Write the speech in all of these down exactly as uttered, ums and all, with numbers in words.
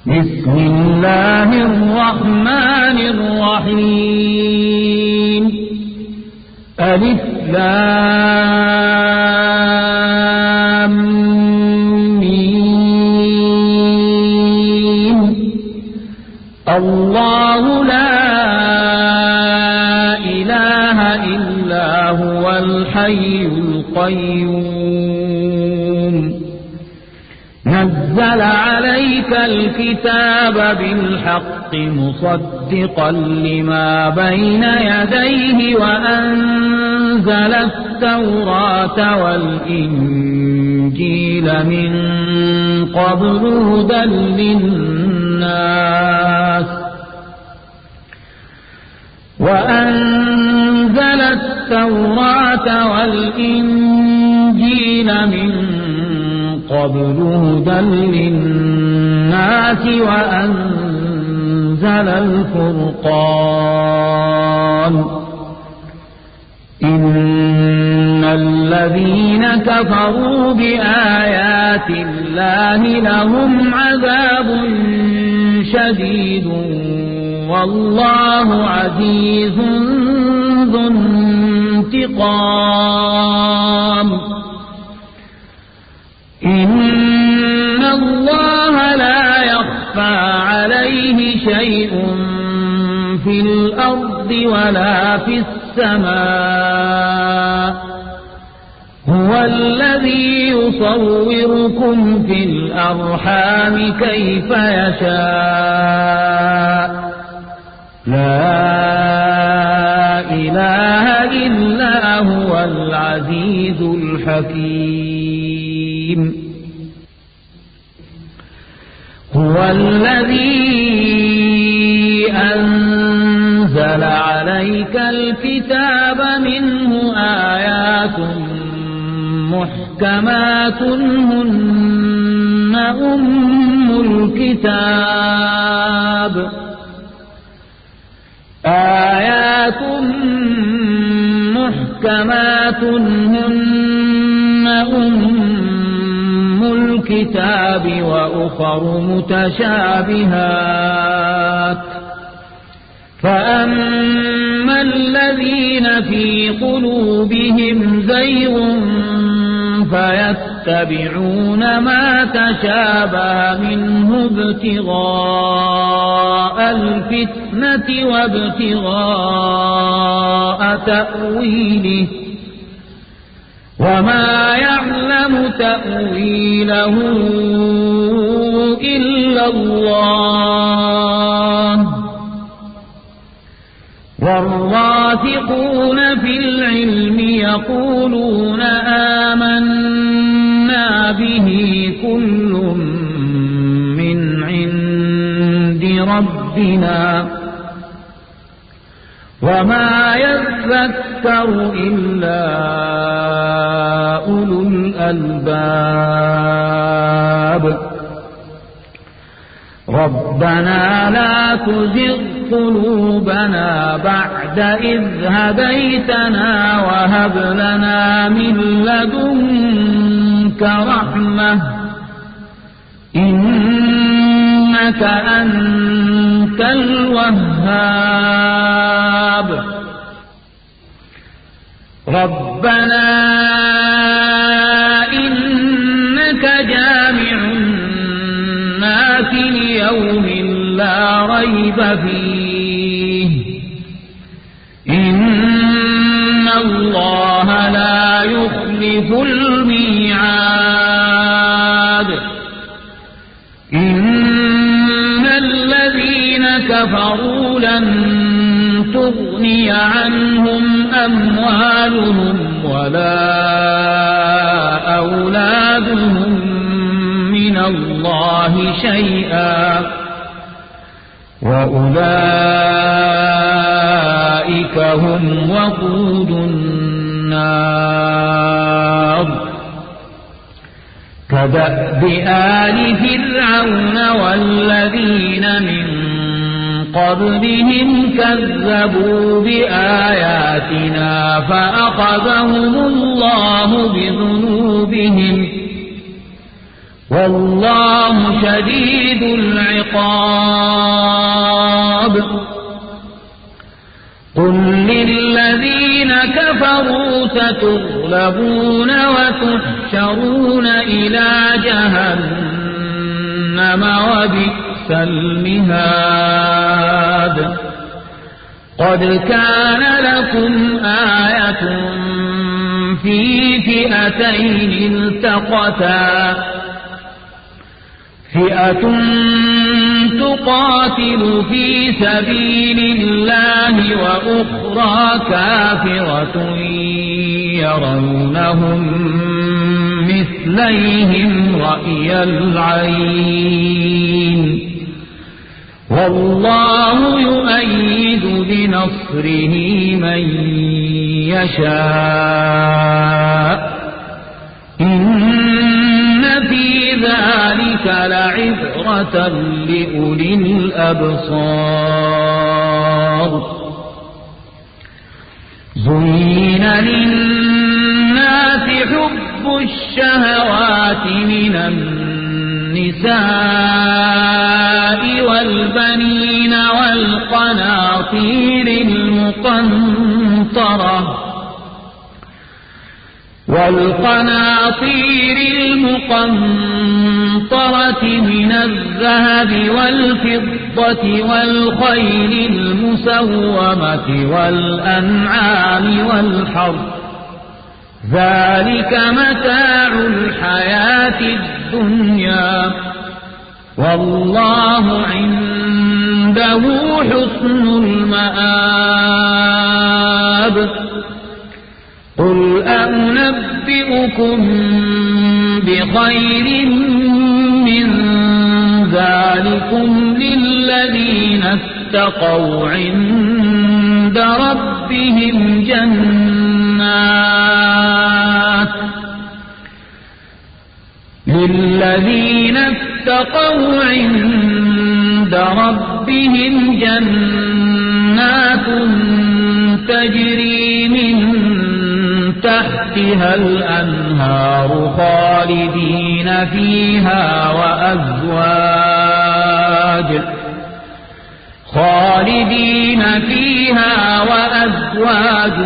بسم الله الرحمن الرحيم. ألف لام ميم. الله لا إله إلا هو الحي القيوم. نزل عليك الكتاب بالحق مصدقا لما بين يديه وأنزل التوراة والإنجيل من قبل هدى للناس وأنزل التوراة والإنجيل من قبل هدى للناس وأنزل الفرقان. إن الذين كفروا بآيات الله لهم عذاب شديد والله عزيز ذو انتقام. إن الله لا يخفى عليه شيء في الأرض ولا في السماء. هو الذي يصوركم في الأرحام كيف يشاء. لا إله إلا هو العزيز الحكيم. هو الذي أنزل عليك الكتاب منه آيات محكمات هن أم الكتاب. آيات محكمات هن أم الكتاب وأخر متشابهات. فأما الذين في قلوبهم زيغ فيتبعون ما تشابه منه ابتغاء الفتنة وابتغاء تأويله وما يعلم تأويله إلا الله. والراسخون في العلم يقولون آمنا به كل من عند ربنا وما يذكر إلا أولو الألباب. ربنا لا تزغ قلوبنا بعد إذ هديتنا وهب لنا من لدنك رحمة إنك أنت الوهاب. ربنا إنك جامع الناس ليوم لا ريب فيه إن الله لا يخلف الميعاد. إن الذين كفروا لن تغني عنهم أموالهم ولا أولادهم من الله شيئا وأولئك هم وقود النار. كدأب آل فرعون والذين من قبلهم كذبوا بآياتنا فأخذهم الله بذنوبهم والله شديد العقاب قل للذين كفروا ستغلبون وتحشرون إلى جهنم وبئس المهاد قد كان لكم آية في فئتين التقتا فئة تقاتل في سبيل الله وأخرى كافرة يرونهم مثليهم رأي العين والله يؤيد بنصره من يشاء إن في ذلك لعبرة لأولي الأبصار زين للناس حب الشهوات من النساء والبنين والقناطير المقنطرة والقناطير المقنطرة من الذهب والفضة والخيل المسومة والأنعام والحرث ذلك متاع الحياة الدنيا والله عنده حسن المآب قل أنبئكم بخير من ذلكم للذين اتقوا عند ربهم جنات للذين اتقوا عند ربهم جنات تجري من تحتها الأنهار خالدين فيها وأزواج خالدين فيها وأزواج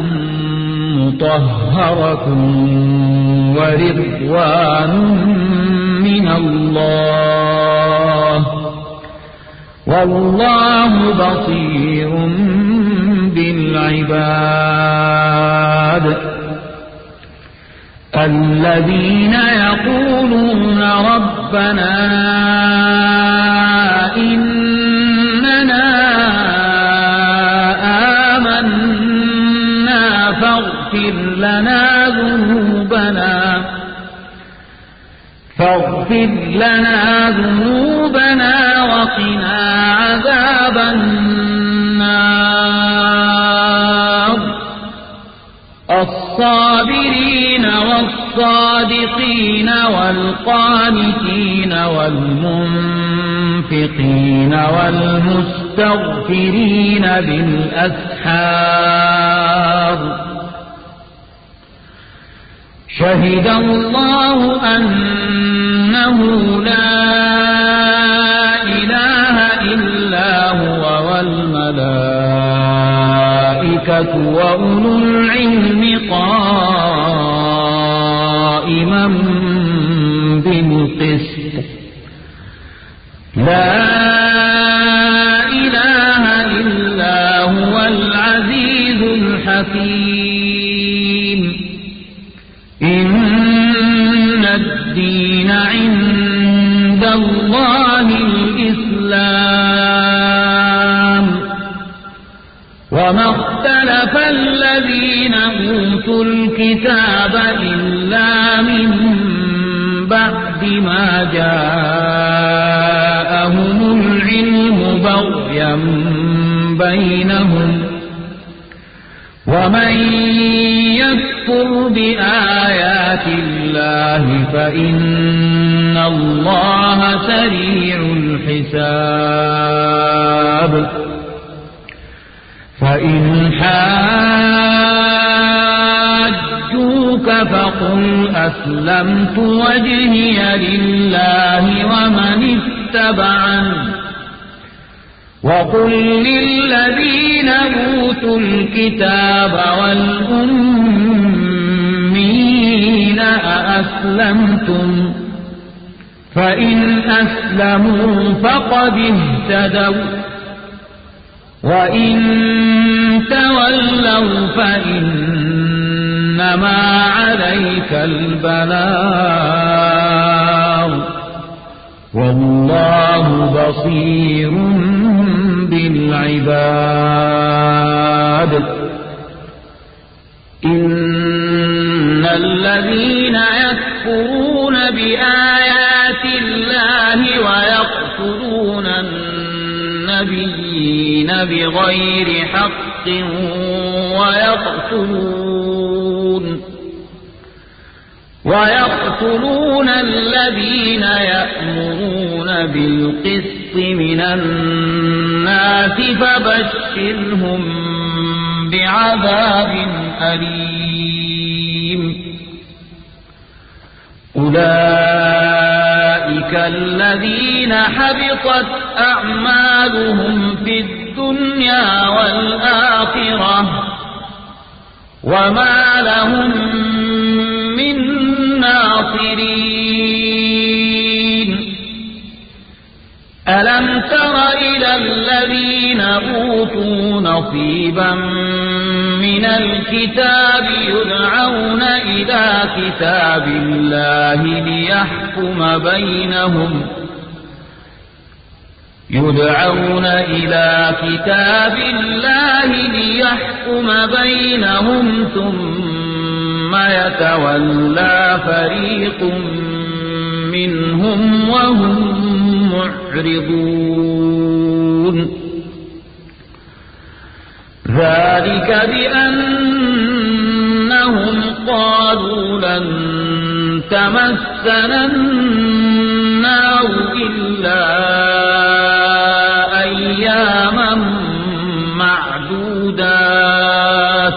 مطهرة ورضوان من الله والله بصير بالعباد الذين يقولون ربنا إننا آمنا فاغفر لنا ذنوبنا فاغفر لنا ذنوبنا وقنا عذاب النار الصابرين والصادقين والقانتين والمنفقين والمستغفرين بالأسحار شهد الله أنه لا إله إلا هو والملائكة وأولو العلم قائما بالقسط لا إله إلا هو العزيز الحكيم إن الدين عند الله الإسلام وما اختلف الذين أوتوا الكتاب إلا من بعد ما جاءهم العلم بغيا بينهم ومن يكفر بآيات الله فإن الله سريع الحساب فإن حاجوك فقل أسلمت وجهي لله ومن اتبعني وقل للذين أوتوا الكتاب والأمين أأسلمتم فإن أسلموا فقد اهتدوا وإن تولوا فإنما عليك البلاغ والله بصير بالعباد. إن الذين يكفرون بآيات الله ويقتلون النبيين بغير حق ويقتلون ويقتلون الذين يأمرون بالقسط من الناس فبشرهم بعذاب أليم. أولئك الذين حبطت أعمالهم في الدنيا والآخرة وما لهم من ناصرين. ألم تر إلى الذين أوتوا نصيبا من الكتاب يدعون إلى كتاب الله ليحكم بينهم يدعون إلى كتاب الله ليحكم بينهم ثم يتولى فريق منهم وهم معرضون. ذلك بأنهم قالوا لن تمسنا النار إلا أياما معدودات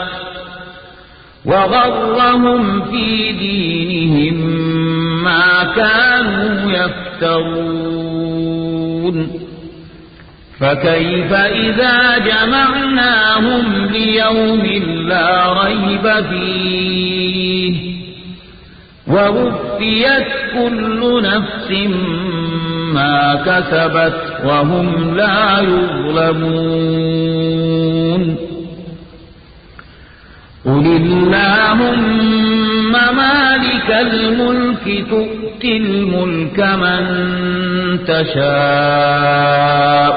وغرهم في دينهم ما كانوا يفترون. فكيف إذا جمعناهم ليوم لا ريب فيه ووفيت كل نفس ما كسبت وهم لا يظلمون. قل اللهم مالك الملك تؤتي الملك من تشاء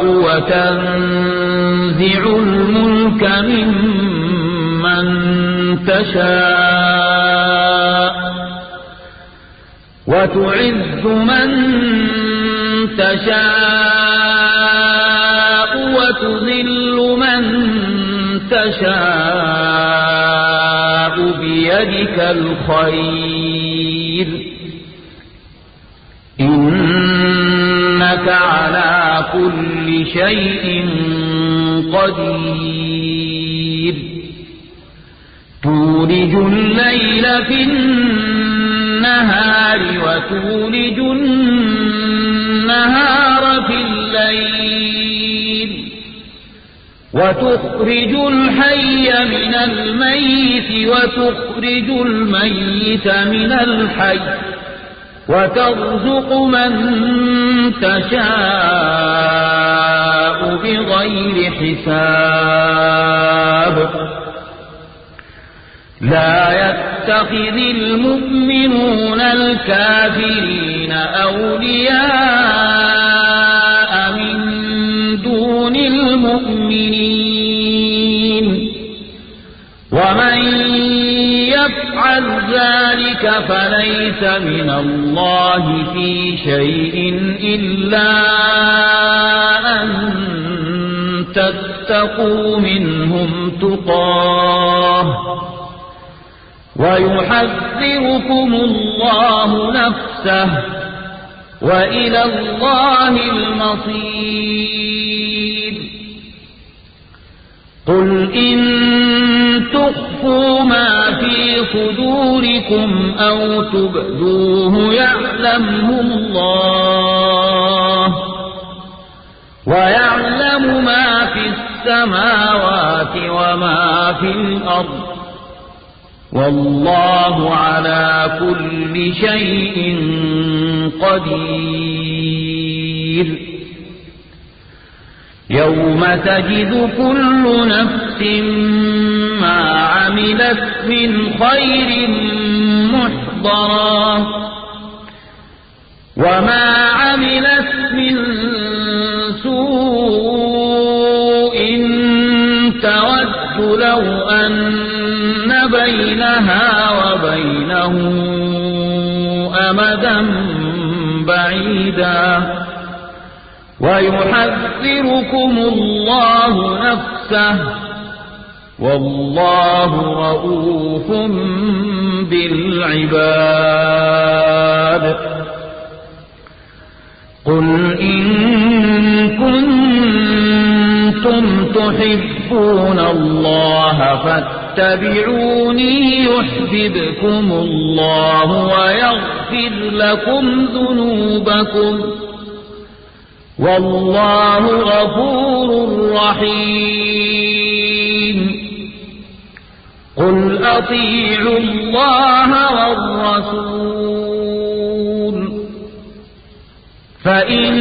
وتنزع الملك ممن تشاء وتعز من تشاء وتذل من تشاء بيدك الخير إنك على كل شيء قدير. تولج الليل في النهار وتولج النهار في الليل وتخرج الحي من الميت وتخرج الميت من الحي وترزق من تشاء بغير حساب. لا يتخذ المؤمنون الكافرين أولياء من دون المؤمنين ومن يفعل ذلك فليس من الله في شيء إلا أن تتقوا منهم تقاه ويحذركم الله نفسه وإلى الله المصير. قل إن تخفوا ما في صدوركم أو تبدوه يعلمه الله ويعلم ما في السماوات وما في الأرض والله على كل شيء قدير. يوم تجد كل نفس ما عملت من خير محضرا وما عملت من سوء تود لو أن بينها وبينه أمدا بعيدا ويحذركم الله نفسه والله رؤوف بالعباد. قل إن كنتم تحبون الله فاتبعوني يحببكم الله ويغفر لكم ذنوبكم والله غفور رحيم. قل أطيعوا الله والرسول فإن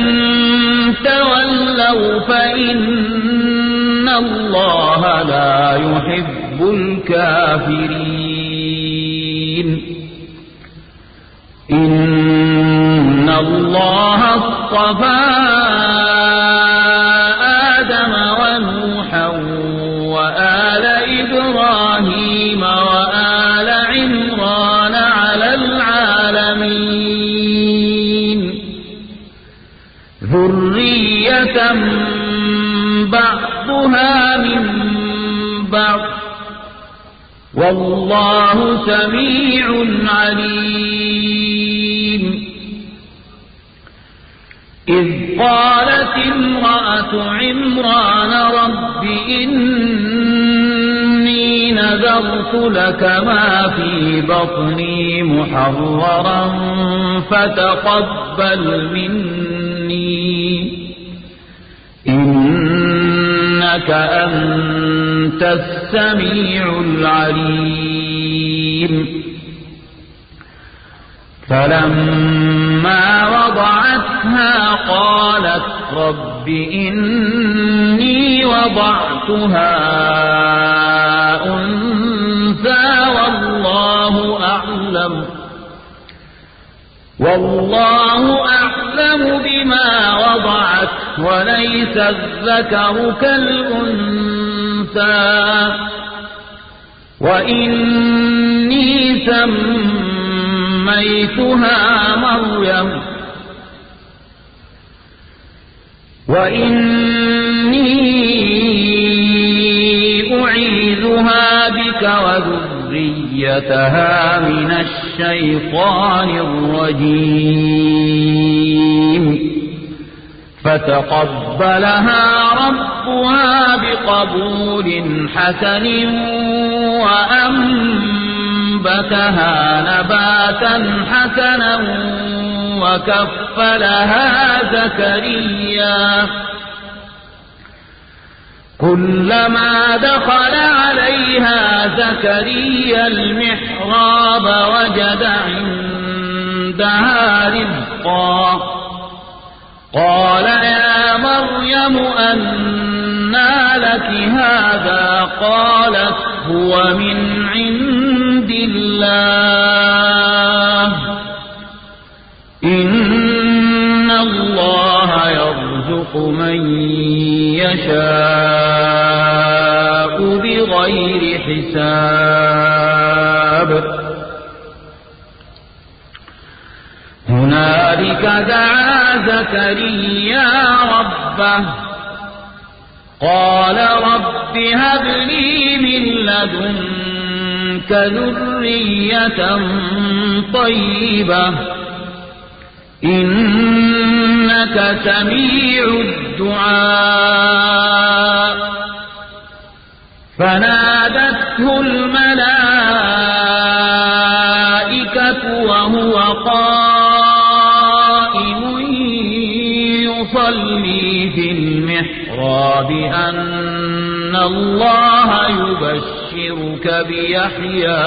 تولوا فإن الله لا يحب الكافرين. إن الله اصطفى آدم ونوحا وآل إبراهيم وآل عمران على العالمين ذرية بعضها من بعض والله سميع عليم. إذ قالت امرأة عمران رب إني نذرت لك ما في بطني محررا فتقبل مني إنك أنت السميع العليم. فلما وضعتها قالت رب إني وضعتها أنثى والله أعلم والله أعلم بما وضعت وليس الذكر كالأنثى وإني سميتها مريم وإني أعيذها بك وذريتها من الشيطان الرجيم. فتقبلها ربها بقبول حسن وأنبتها نباتا حسنا وكفلها زكريا كلما دخل عليها زكريا المحراب وجد عندها رزقا قال يا مريم أنى لك هذا قالت هو من عند الله إن الله يرزق من يشاء بغير حساب. هنالك دعا زكريا ربه قال رب هب لي من لدنك ذرية طيبة إنك سميع الدعاء. فنادت فحملته الملائكة وهو قائم يصلي في المحراب أن الله يبشرك بيحيى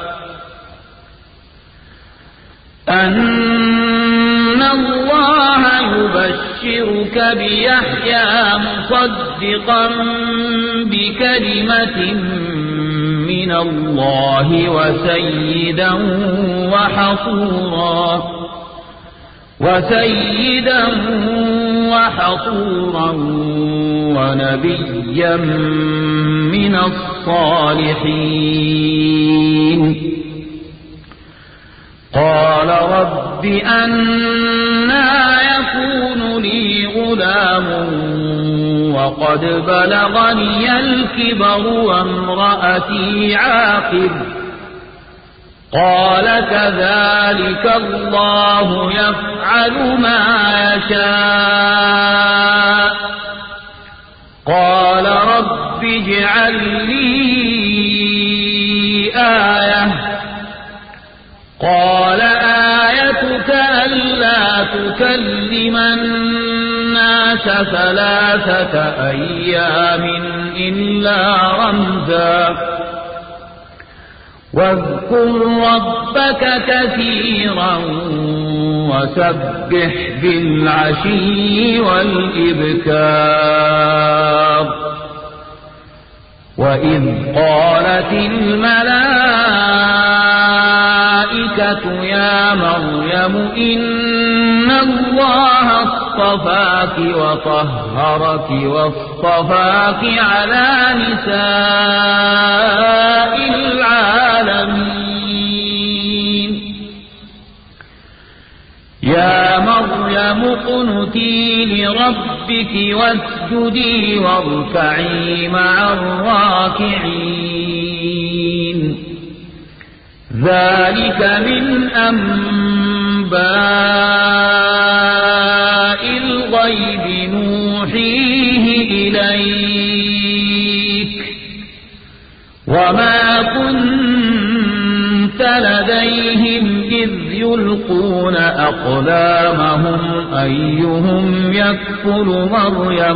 أن الله يبشرك بيحيى مصدقا بكلمة من الله وسيدا وحصورا وسيدا وحصورا ونبيا من الصالحين. قال رب أنى يكون لي غلام وقد بلغني الكبر وامرأتي عاقر قال كذلك الله يفعل ما يشاء. قال رب اجعل لي آية قال آيتك ألا تكلم الناس ثلاثة أيام إلا رمزا واذكر ربك كثيرا وسبح بالعشي والإبكار. وإذ قالت الملائكة يا مريم إن الله اصطفاك وطهرك واصطفاك على نساء العالمين. يا مريم اقنتي لربك واسجدي واركعي مع الراكعين. ذلك من أنباء الغيب نوحيه إليك وما كنت لديهم إذ يلقون أقلامهم أيهم يكفل مريم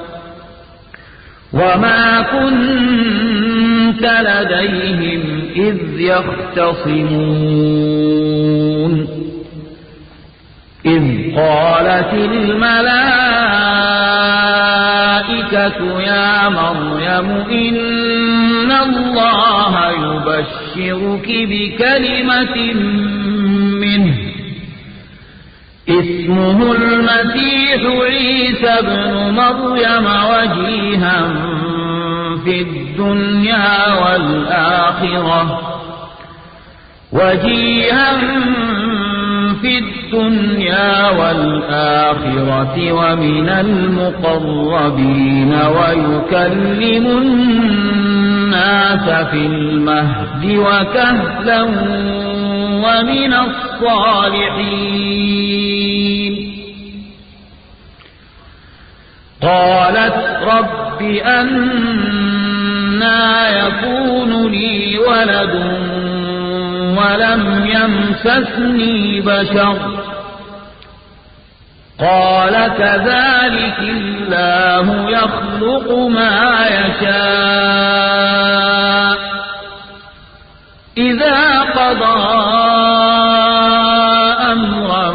وما كنت لديهم إذ يختصمون. إذ قالت الملائكة يا مريم إن الله يبشرك بكلمة منه اسمه المسيح عيسى ابن مريم وجيها في الدنيا والآخرة وجيها في الدنيا والآخرة ومن المقربين ويكلم الناس في المهد وكهلا ومن الصالحين. قالت رب أنى يكون لي ولد ولم يمسسني بشر قال كذلك الله يخلق ما يشاء إذا قضى أمرا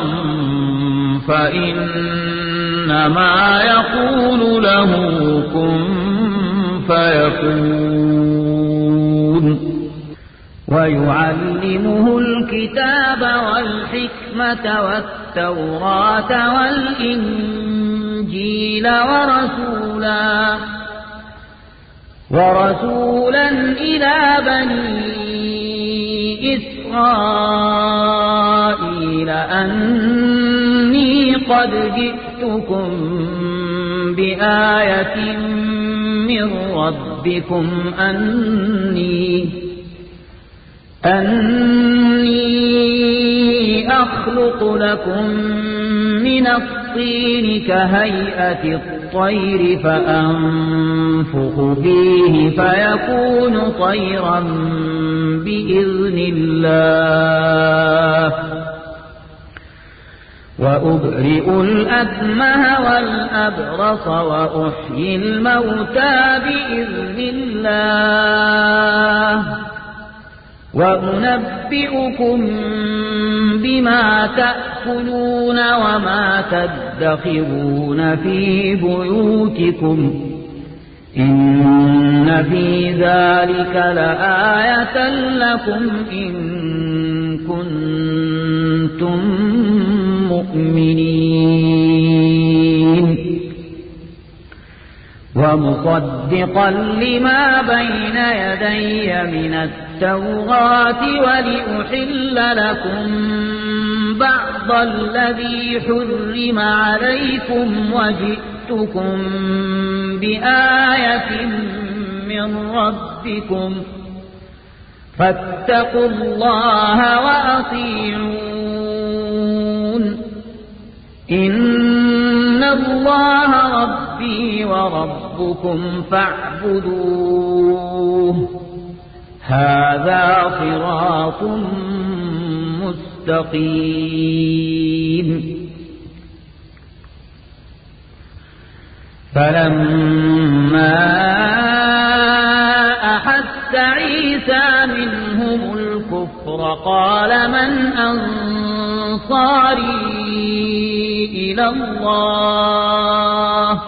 فإنما يقول له كن فيكون. ويعلمه الكتاب والحكمة والتوراة والإنجيل ورسولا ورسولا إلى بني إسرائيل أني قد جئتكم بآية من ربكم أني أني أخلق لكم من الطين كهيئة الطير فأنفخ فيه فيكون طيرا بإذن الله وأبرئ الأكمه والأبرص وأحيي الموتى بإذن الله وأنبئكم بما تأكلون وما تدخرون في بيوتكم إن في ذلك لآية لكم إن كنتم مؤمنين ومصدقا لما بين يدي من التوراة ولأحل لكم بعض الذي حرم عليكم وجئتكم بآية من ربكم فاتقوا الله وأطيعون إن الله ربي وربكم فاعبدوه هذا صراط مستقيم فلما أحس عيسى منهم الكفر قال من أنصاري إلى الله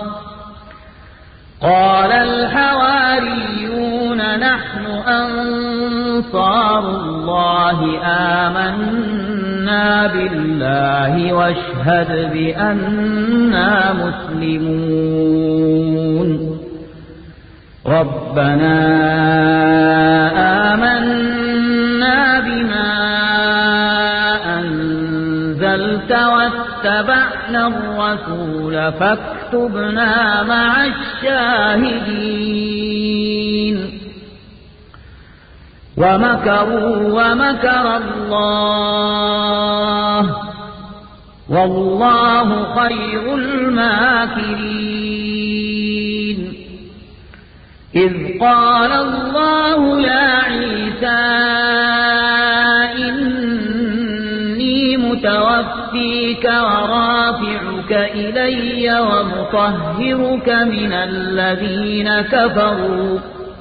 قال الحواريون نحن أنصار الله آمنا بالله واشهد بأننا مسلمون ربنا آمنا بما أنزلت واتبعنا الرسول فاكتبنا مع الشاهدين ومكروا ومكر الله والله خير الماكرين إذ قال الله يا عيسى إني متوفيك ورافعك إلي ومطهرك من الذين كفروا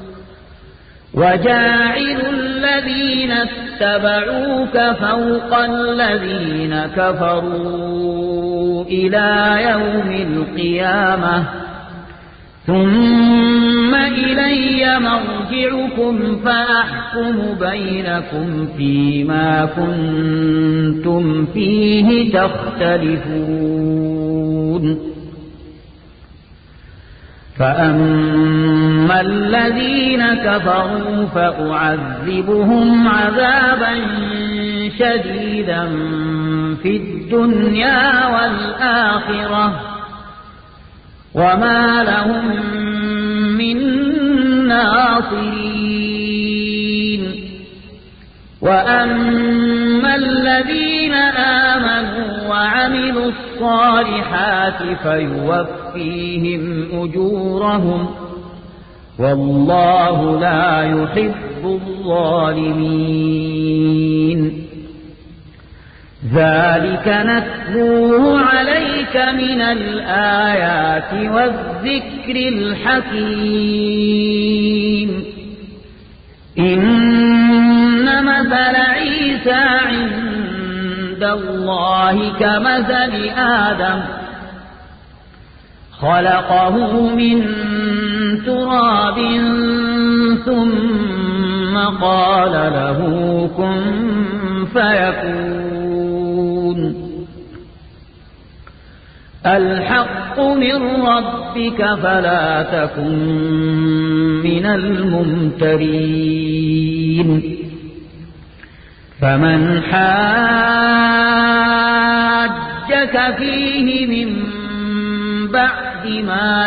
وجاعل الذين اتبعوك فوق الذين كفروا إلى يوم القيامة ثم إلي مرجعكم فأحكم بينكم فيما كنتم فيه تختلفون فأما الذين كفروا فأعذبهم عذابا شديدا في الدنيا والآخرة وما لهم من ناصرين وأما الذين آمنوا وعملوا الصالحات فيوفيهم أجورهم والله لا يحب الظالمين ذلك نتلوه عليك من الآيات والذكر الحكيم إن مثل عيسى عند الله كمثل آدم خلقه من تراب ثم قال له كن فيكون الحق من ربك فلا تكن من الممترين فمن حاجك فيه من بعد ما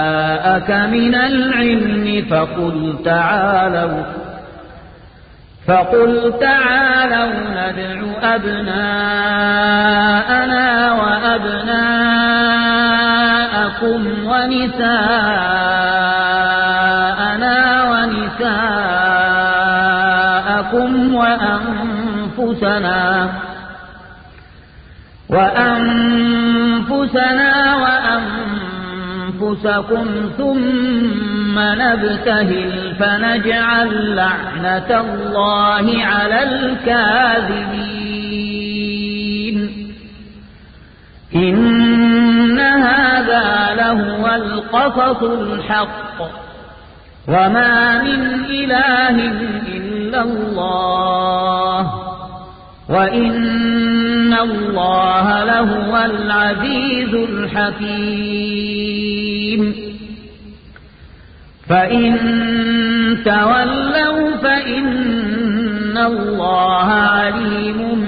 جاءك من العلم فقل تعالوا فقل تعالوا ندع أبناءنا وأبناءكم ونساءنا ونساءكم وأنفسنا وأنفسنا وأنفسكم ثم نبتهل فنجعل لعنة الله على الكاذبين إن هذا لهو القصص الحق وما من إله إلا الله وإن الله لهو العزيز الحكيم فإن تولوا فإن الله عليم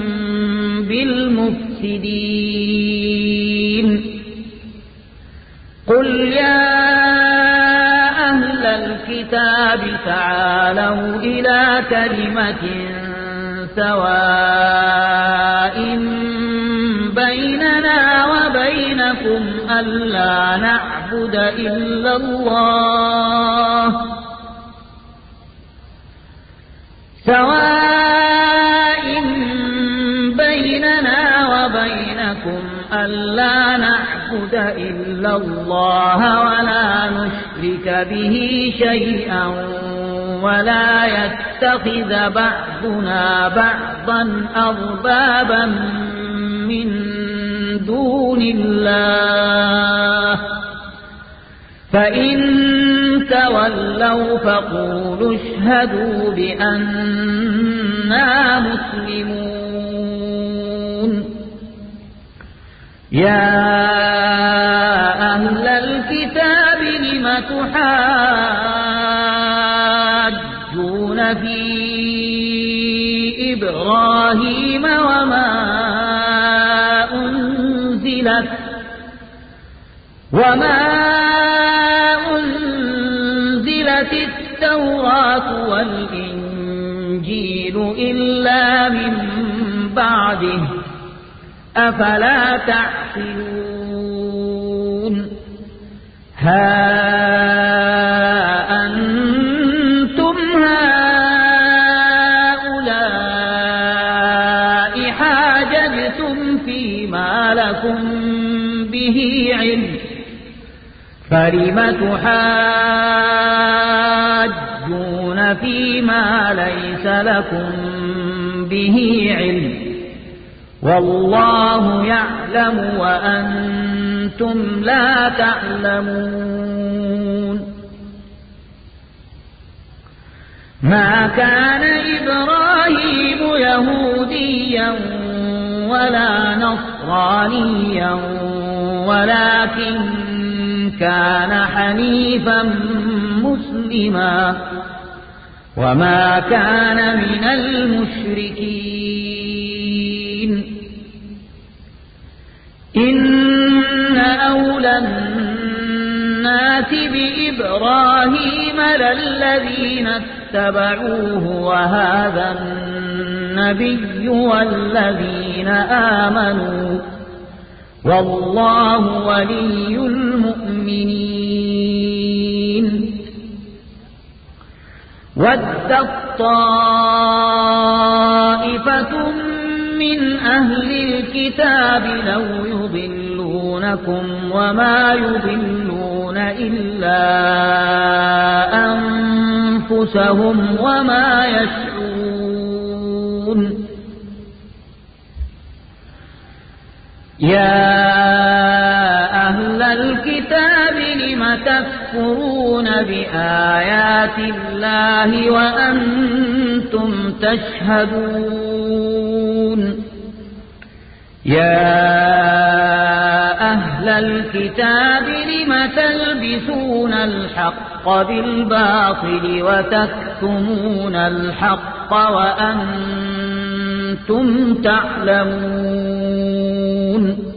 بالمفسدين قل يا أهل الكتاب تعالوا إلى كلمة سواء بيننا وبينكم ألا نعبد إلا الله سواء بيننا وبينكم ألا نعبد إلا الله ولا نشرك به شيئا ولا يتخذ بعضنا بعضا أربابا من دون الله فإن تولوا فقولوا اشهدوا بأننا مسلمون يا أهل الكتاب لم تحاجون في إبراهيم وما أنزلت وما أنزلت التوراة والإنجيل إلا من بعده أفلا تعقلون ها أنتم هؤلاء حاججتم فيما لكم به علم فلم تحاجون فيما ليس لكم به علم والله يعلم وأنتم لا تعلمون ما كان إبراهيم يهوديا ولا نصرانيا ولكن كان حنيفا مسلما وما كان من المشركين إن أولى الناس بإبراهيم للذين اتبعوه وهذا النبي والذين آمنوا والله ولي المؤمنين ودت طائفة من أهل الكتاب لو يضلونكم وما يضلون إلا أنفسهم وما يشعرون يا أهل الكتاب لم تكفرون بآيات الله وأنتم تشهدون يا أهل الكتاب لم تلبسون الحق بالباطل وتكتمون الحق وأنتم تعلمون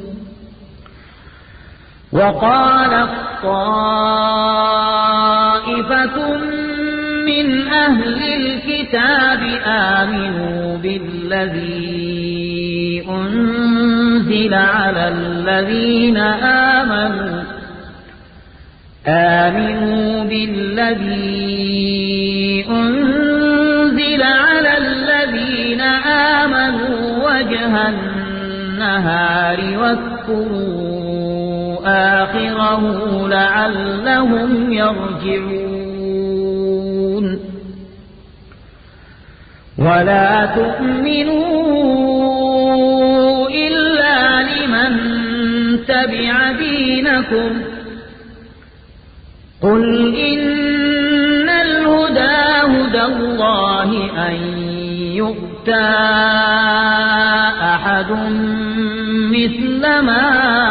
وقالت طائفة من أهل الكتاب آمنوا بالذي أنزل على الذين آمنوا آمنوا بالذي أنزل على الذين آمنوا وجه النهار واذكروا آخره لعلهم يرجعون ولا تؤمنوا إلا لمن تبع دينكم قل إن الهدى هدى الله أن يؤتى أحد مثل ما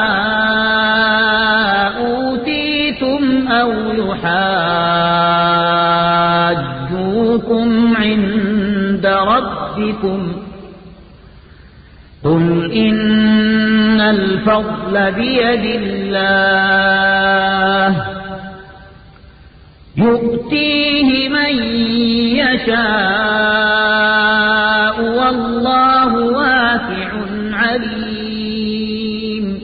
أوتيتم أو يحاجوكم عند ربكم قل إن الفضل بيد الله يؤتيه من يشاء والله واسع عليم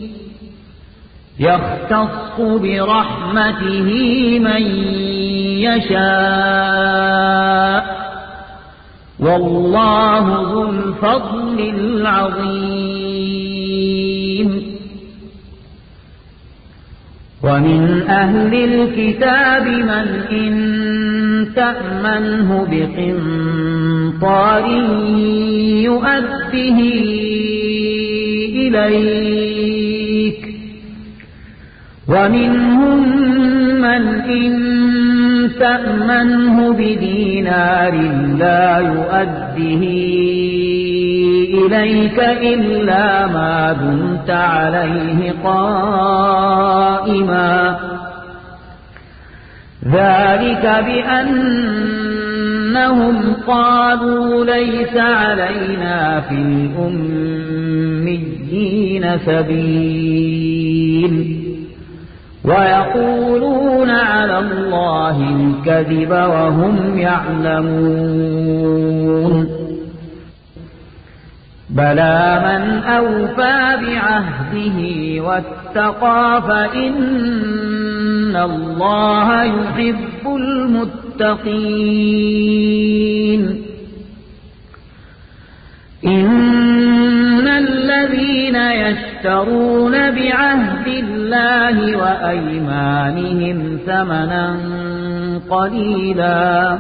يختص برحمته من يشاء والله ذو الفضل العظيم ومن أهل الكتاب من إن تأمنه بقنطار يؤده إليك ومنهم من إن تأمنه بدينار لا يؤده إليك إلا ما دمت عليه قائما ذلك بأنهم قالوا ليس علينا في الأميين سبيل ويقولون على الله الكذب وهم يعلمون بلى من أوفى بعهده واتقى فإن الله يحب المتقين إن الذين يشترون بعهد الله وأيمانهم ثمنا قليلا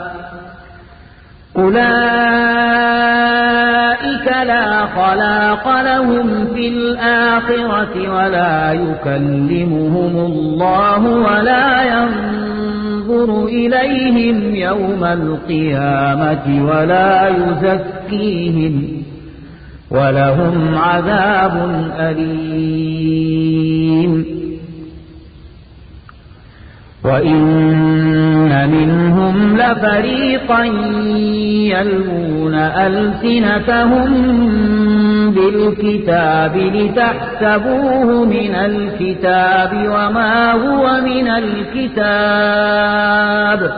أولئك لا خلاق لهم في الآخرة ولا يكلمهم الله ولا ينظر إليهم يوم القيامة ولا يزكيهم ولهم عذاب أليم وإن منهم لفريقا يلوون ألسنتهم بالكتاب لتحسبوه من الكتاب وما هو من الكتاب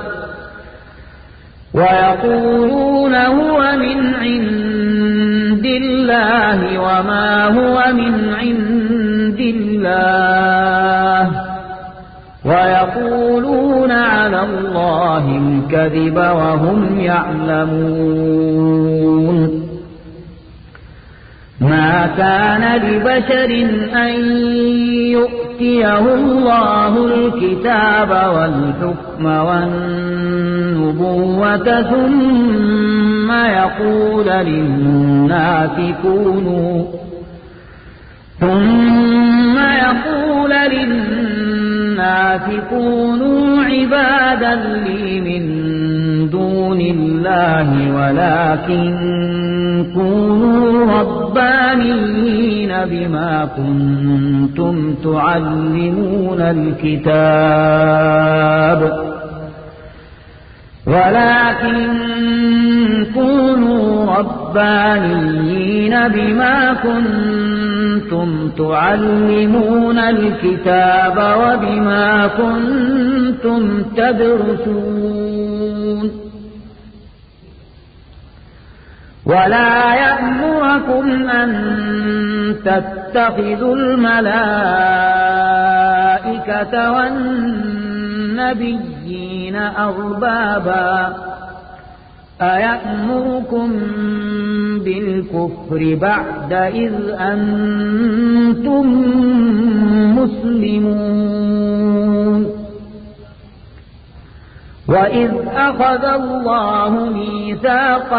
ويقولون هو من عند الله وما هو من عند الله ويقولون على الله الكذب وهم يعلمون ما كان لبشر أن يؤتيه الله الكتاب والحكم والنبوة ثم يقول للناس كونوا ثم يقول للناس كونوا عبادا لي من دون الله ولكن كونوا ربانيين بما كنتم تعلمون الكتاب ولكن كونوا ربانيين بما كنتم تعلمون الكتاب وبما كنتم تدرسون ولا يأمركم أن تتخذوا الملائكة والنبيين أربابا أيأمركم بالكفر بعد إذ أنتم مسلمون وإذ أخذ الله ميثاق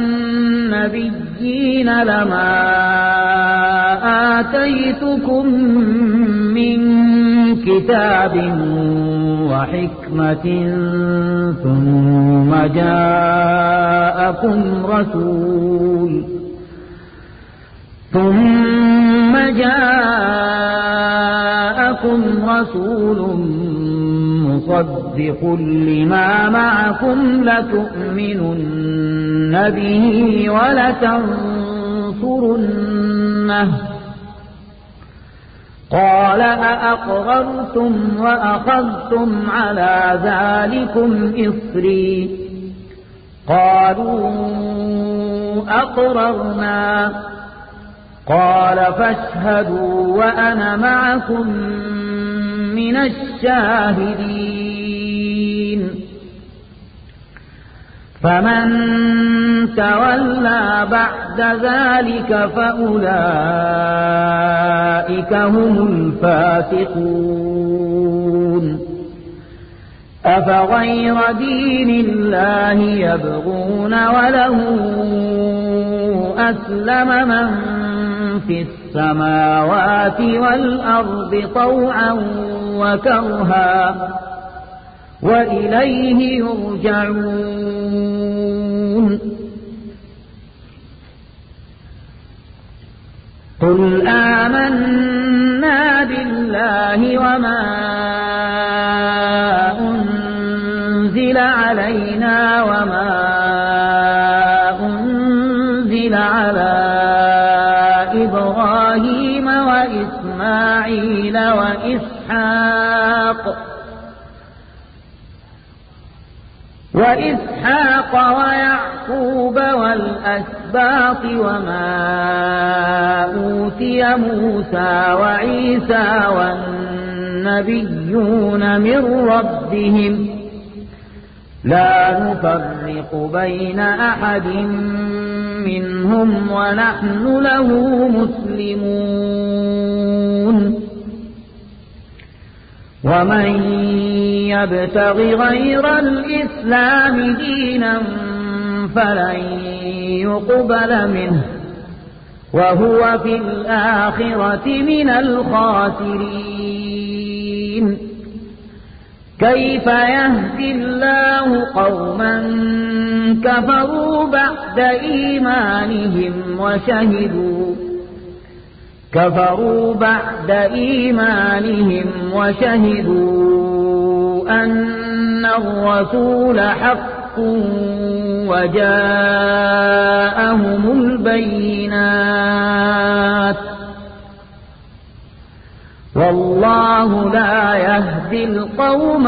النبيين لما آتيتكم من كتاب وحكمة ثم جاءكم رسول ثم جاءكم رسول مصدق لما معكم لتؤمنن به ولتنصرنه قال أأقررتم وأخذتم على ذلكم إصري قالوا أقررنا قال فاشهدوا وأنا معكم من الشاهدين فمن تولى بعد ذلك فأولئك هم الفاسقون أفغير دين الله يبغون وله أسلم من في السماوات والأرض طوعا وكرها وإليه يرجعون قل آمنا بالله وما أنزل علينا وما أنزل على إبراهيم وإسماعيل وإسحاق وإسحاق ويعقوب والأسباط وما أوتي موسى وعيسى والنبيون من ربهم لا نفرق بين أحد منهم ونحن له مسلمون ومن يبتغ غير الإسلام دينا فلن يقبل منه وهو في الآخرة من الخاسرين كيف يهدي الله قوما كفروا بعد إيمانهم وشهدوا كفروا بعد إيمانهم وشهدوا أن الرسول حق وجاءهم البينات والله لا يهدي القوم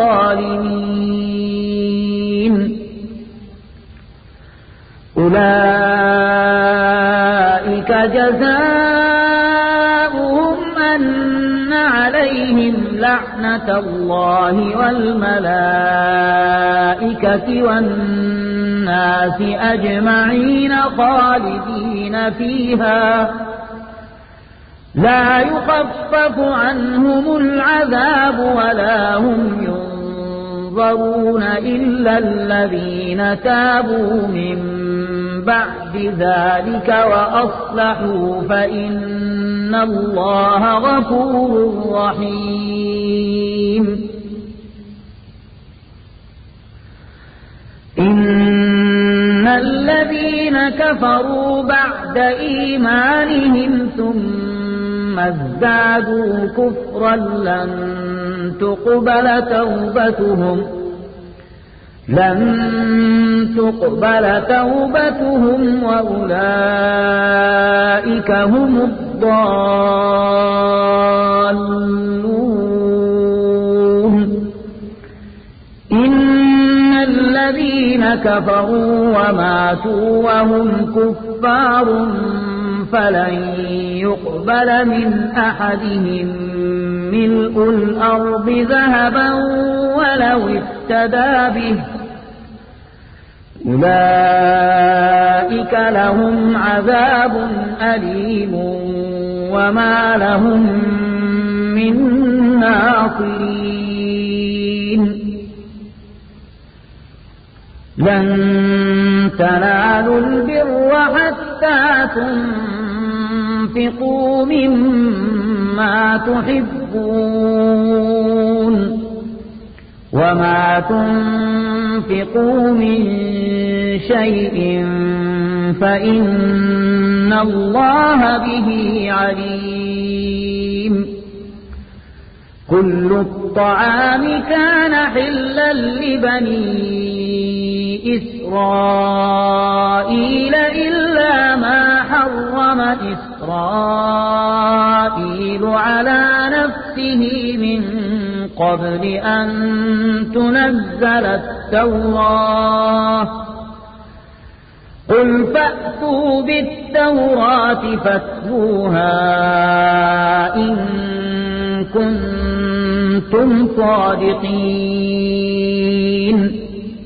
الظالمين أولئك جزاؤهم أن عليهم لعنة الله والملائكة والناس أجمعين خالدين فيها لا يخفف عنهم العذاب ولا هم ينظرون إلا الذين تابوا من بعد ذلك وأصلحوا فإن الله غفور رحيم إن الذين كفروا بعد إيمانهم ثم ازدادوا كفرا لن تقبل توبتهم لن تقبل توبتهم وأولئك هم الضالون إن الذين الذين كفروا وماتوا وهم كفار فلن يقبل من أحدهم ملء الأرض ذهبا ولو افتدى به أولئك لهم عذاب أليم وما لهم من ناصرين لن تنالوا البر حتى تنفقوا مما تحبون وما تنفقوا من شيء فإن الله به عليم كل الطعام كان حلا لبني إسرائيل إلا ما حرم إسرائيل على نفسه من قبل أن تنزل التوراة قل فأتوا بالتوراة فاتلوها إن كنتم صادقين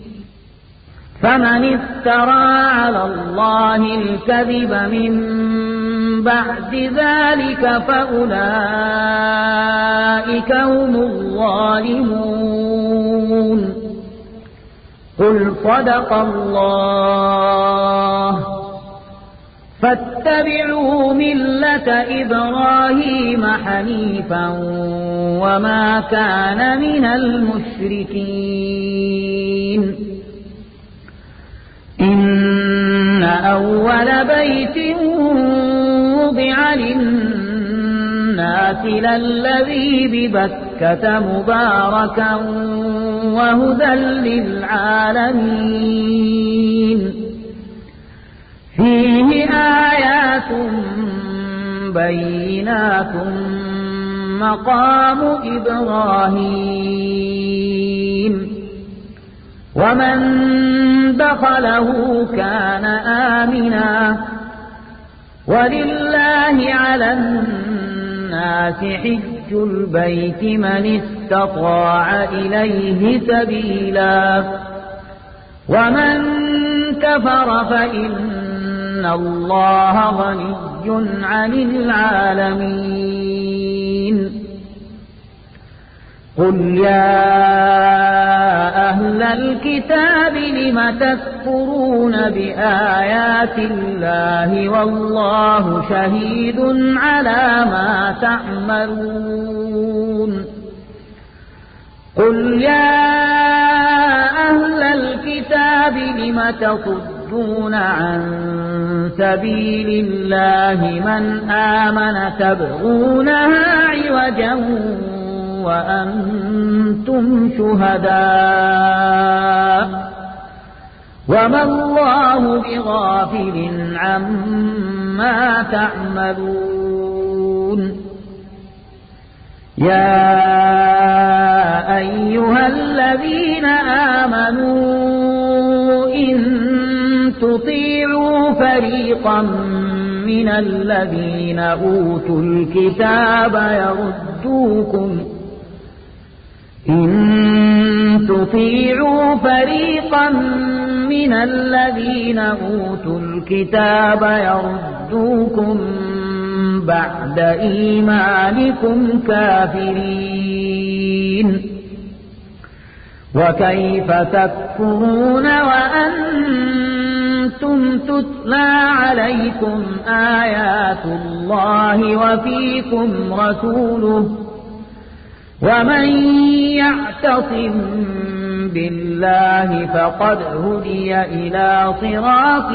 فمن افترى على الله الكذب من بعد ذلك فأولئك هم الظالمون قل صدق الله فاتبعوا ملة إبراهيم حنيفا وما كان من المشركين إن أول بيت وضع للناس للذي ببكة مباركا وهدى للعالمين فيه آيات بينات مقام إبراهيم ومن دخله كان آمنا ولله على الناس حج البيت من استطاع إليه سبيلا ومن كفر فإن الله غني عن العالمين قل يا أهل الكتاب لم تكفرون بآيات الله والله شهيد على ما تعملون قل يا أهل الكتاب لم تصدون عن سبيل الله من آمن تبغونها عوجا وأنتم شهداء وما الله بغافل عما تعملون يا أيها الذين آمنوا إن تطيعوا فريقا من الذين أوتوا الكتاب يردوكم إن تطيعوا فريقا من الذين أوتوا الكتاب يردوكم بعد إيمانكم كافرين وكيف تكفرون وأنتم تتلى عليكم آيات الله وفيكم رسوله ومن يعتصم بالله فقد هدي إلى صراط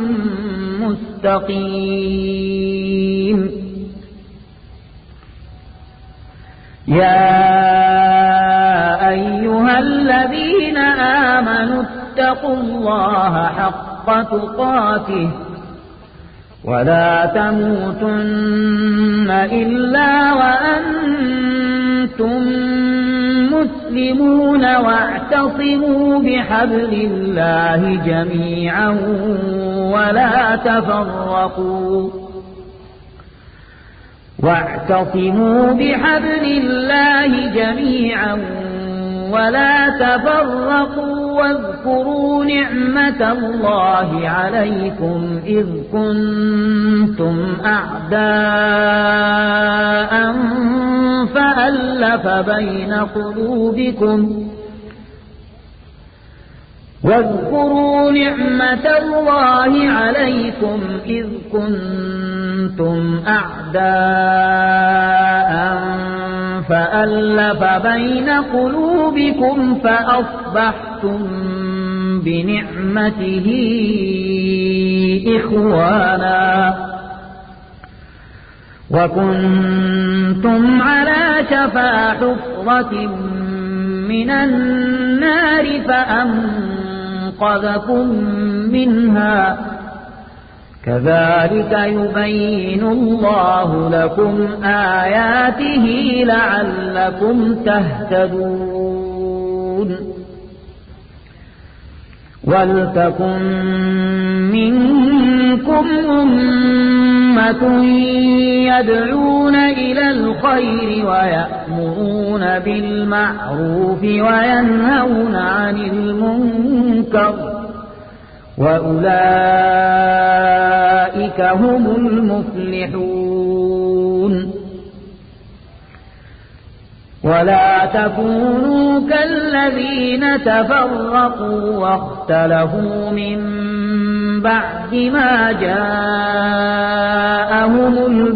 مستقيم يا أيها الذين آمنوا اتقوا الله حق تقاته ولا تموتن إلا وأنتم مسلمون واعتصموا بحبل الله جميعا ولا تفرقوا واعتصموا بحبل الله جميعا ولا تفرقوا واذكروا نعمة الله عليكم إذ كنتم أعداء فألف بين قلوبكم واذكروا نعمة الله عليكم إذ كنتم أعداء فألف بين قلوبكم فأصبحتم بنعمته إخوانا وكنتم على شفا حفرة من النار فأنقذكم منها كذلك يبين الله لكم آياته لعلكم تهتدون ولتكن منكم أمة يدعون إلى الخير ويأمرون بالمعروف وينهون عن المنكر وأولئك هم المفلحون ولا تكونوا كالذين تفرقوا واختلفوا من بعد ما جاءهم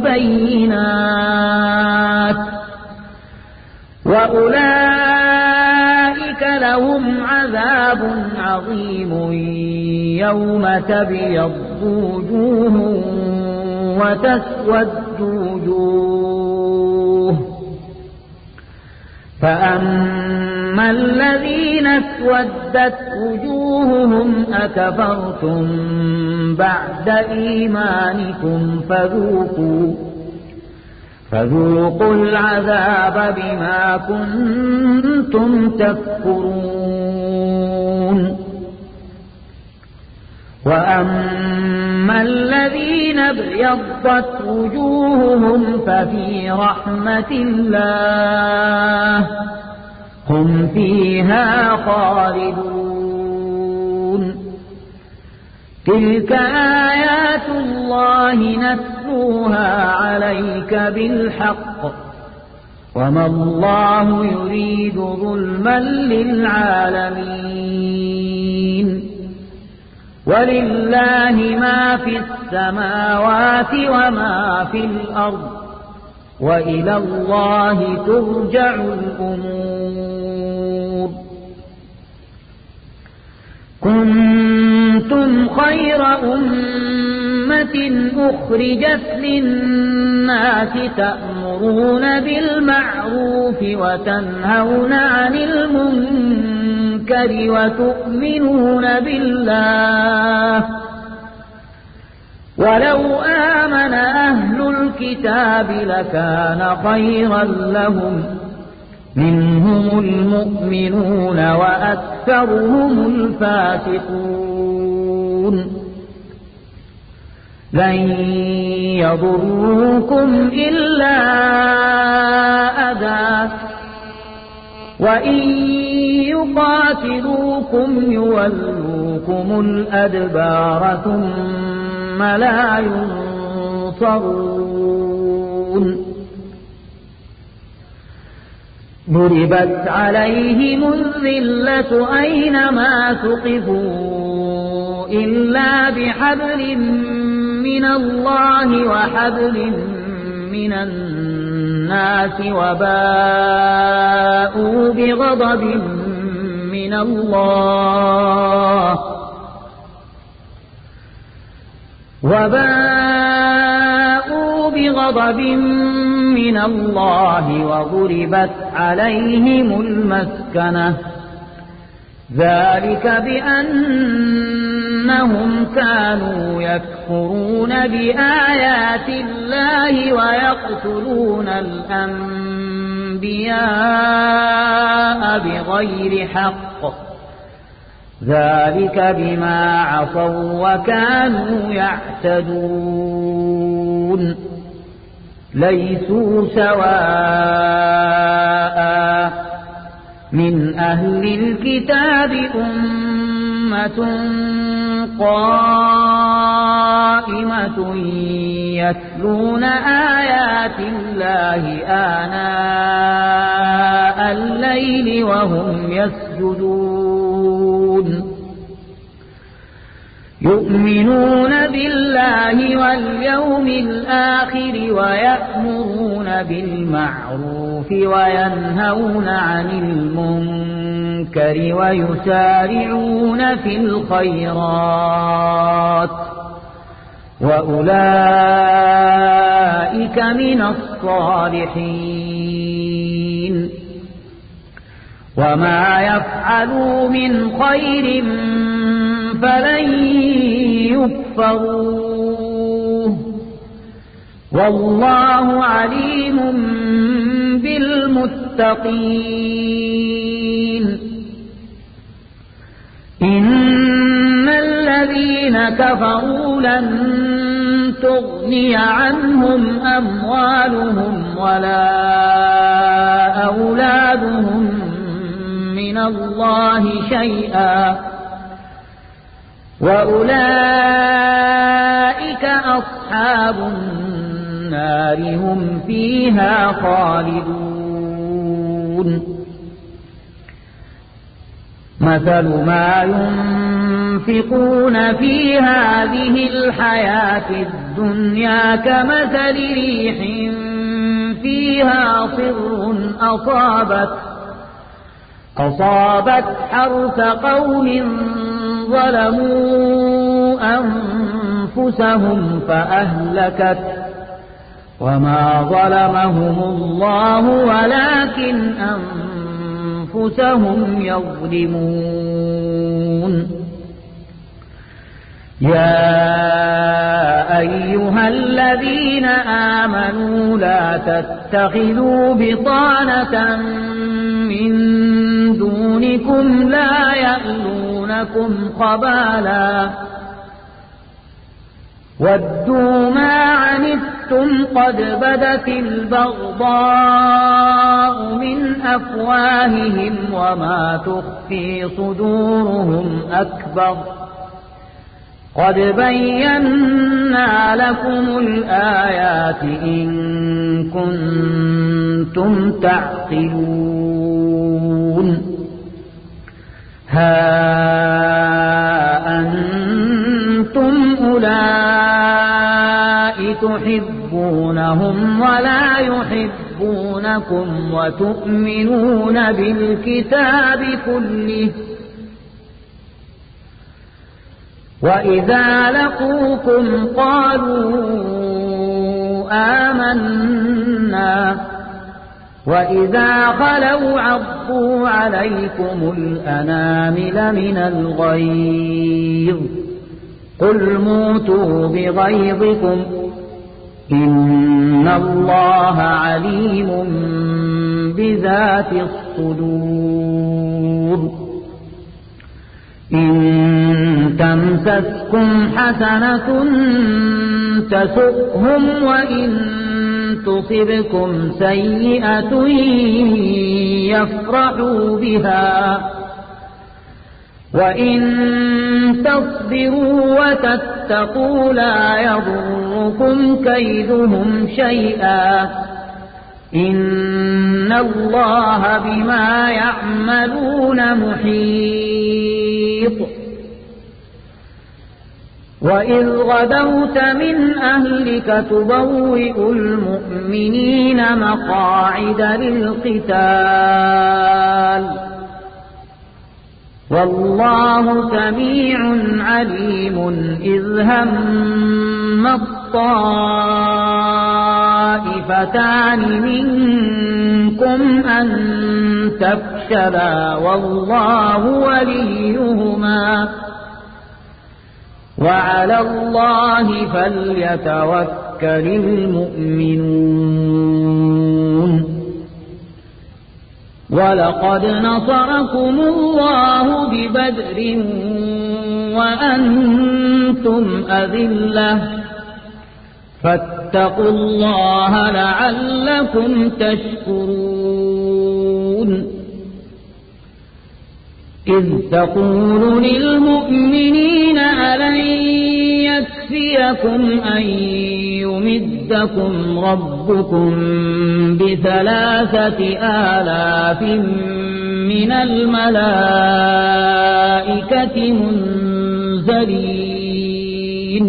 البينات وأولئك لهم عذاب عظيم يوم تبيض وجوه وتسود وجوه فأما الذين اسودت وجوههم أكفرتم بعد إيمانكم فذوقوا فذوقوا العذاب بما كنتم تكفرون وأما الذين ابيضت وجوههم ففي رحمة الله هم فيها خالدون تلك آيات الله نتلوها عليك بالحق وما الله يريد ظلما للعالمين ولله ما في السماوات وما في الأرض وإلى الله ترجع الأمور كنتم خير أمة أخرجت للناس تأمرون بالمعروف وتنهون عن المنكر وتؤمنون بالله ولو آمن أهل الكتاب لكان خيرا لهم منهم المؤمنون وأكثرهم الفاسقون لن يضروكم إلا أذى وإن يقاتلوكم يولوكم الأدبار ثم لا ينصرون ضربت عليهم الذلة أينما ثقفوا إلا بحبل من الله وحبل من الناس وباءوا بغضب من الله وباءوا بغضب من الله وضربت عليهم المسكنة ذلك بأنهم كانوا يكفرون بآيات الله ويقتلون الأنبياء بغير حق ذلك بما عصوا وكانوا يعتدون ليسوا سواء من أهل الكتاب أمة قائمة يتلون آيات الله آناء الليل وهم يسجدون يؤمنون بالله واليوم الآخر ويأمرون بالمعروف وينهون عن المنكر ويسارعون في الخيرات وأولئك من الصالحين وما يفعلوا من خير فلن يكفروه والله عليم بالمتقين إن الذين كفروا لن تغني عنهم أموالهم ولا أولادهم من الله شيئا وأولئك أصحاب النار هم فيها خالدون مثل ما ينفقون في هذه الحياة الدنيا كمثل ريح فيها صر أصابت أصابت حرث قوم ظلموا أنفسهم فأهلكت وما ظلمهم الله ولكن أنفسهم يظلمون يا أيها الذين آمنوا لا تتخذوا بطانة من دونكم لا يألونكم خبالا ودوا ما عنتم قد بدت البغضاء من أفواههم وما تخفي صدورهم أكبر قد بينا لكم الآيات إن كنتم تعقلون ها أنتم أولئك تحبونهم ولا يحبونكم وتؤمنون بالكتاب كله وإذا لقوكم قالوا آمنا وإذا خلوا عضوا عليكم الأنامل من الغيظ قل موتوا بغيظكم إن الله عليم بذات الصدور إن تمسسكم حسنة تسؤهم وإن تصبكم سيئة يفرحوا بها وإن تصبروا وتتقوا لا يضركم كيدهم شيئا إن الله بما يعملون محيط وإذ غدوت من أهلك تبوئ المؤمنين مقاعد للقتال والله سميع عليم إذ هم الطائفتان منكم أن تفشلا والله وليهما وعلى الله فليتوكل المؤمنون ولقد نصركم الله ببدر وأنتم أذلة فاتقوا الله لعلكم تشكرون إذ تقول للمؤمنين ألن يكفيكم أن يمدكم ربكم بثلاثة آلاف من الملائكة منزلين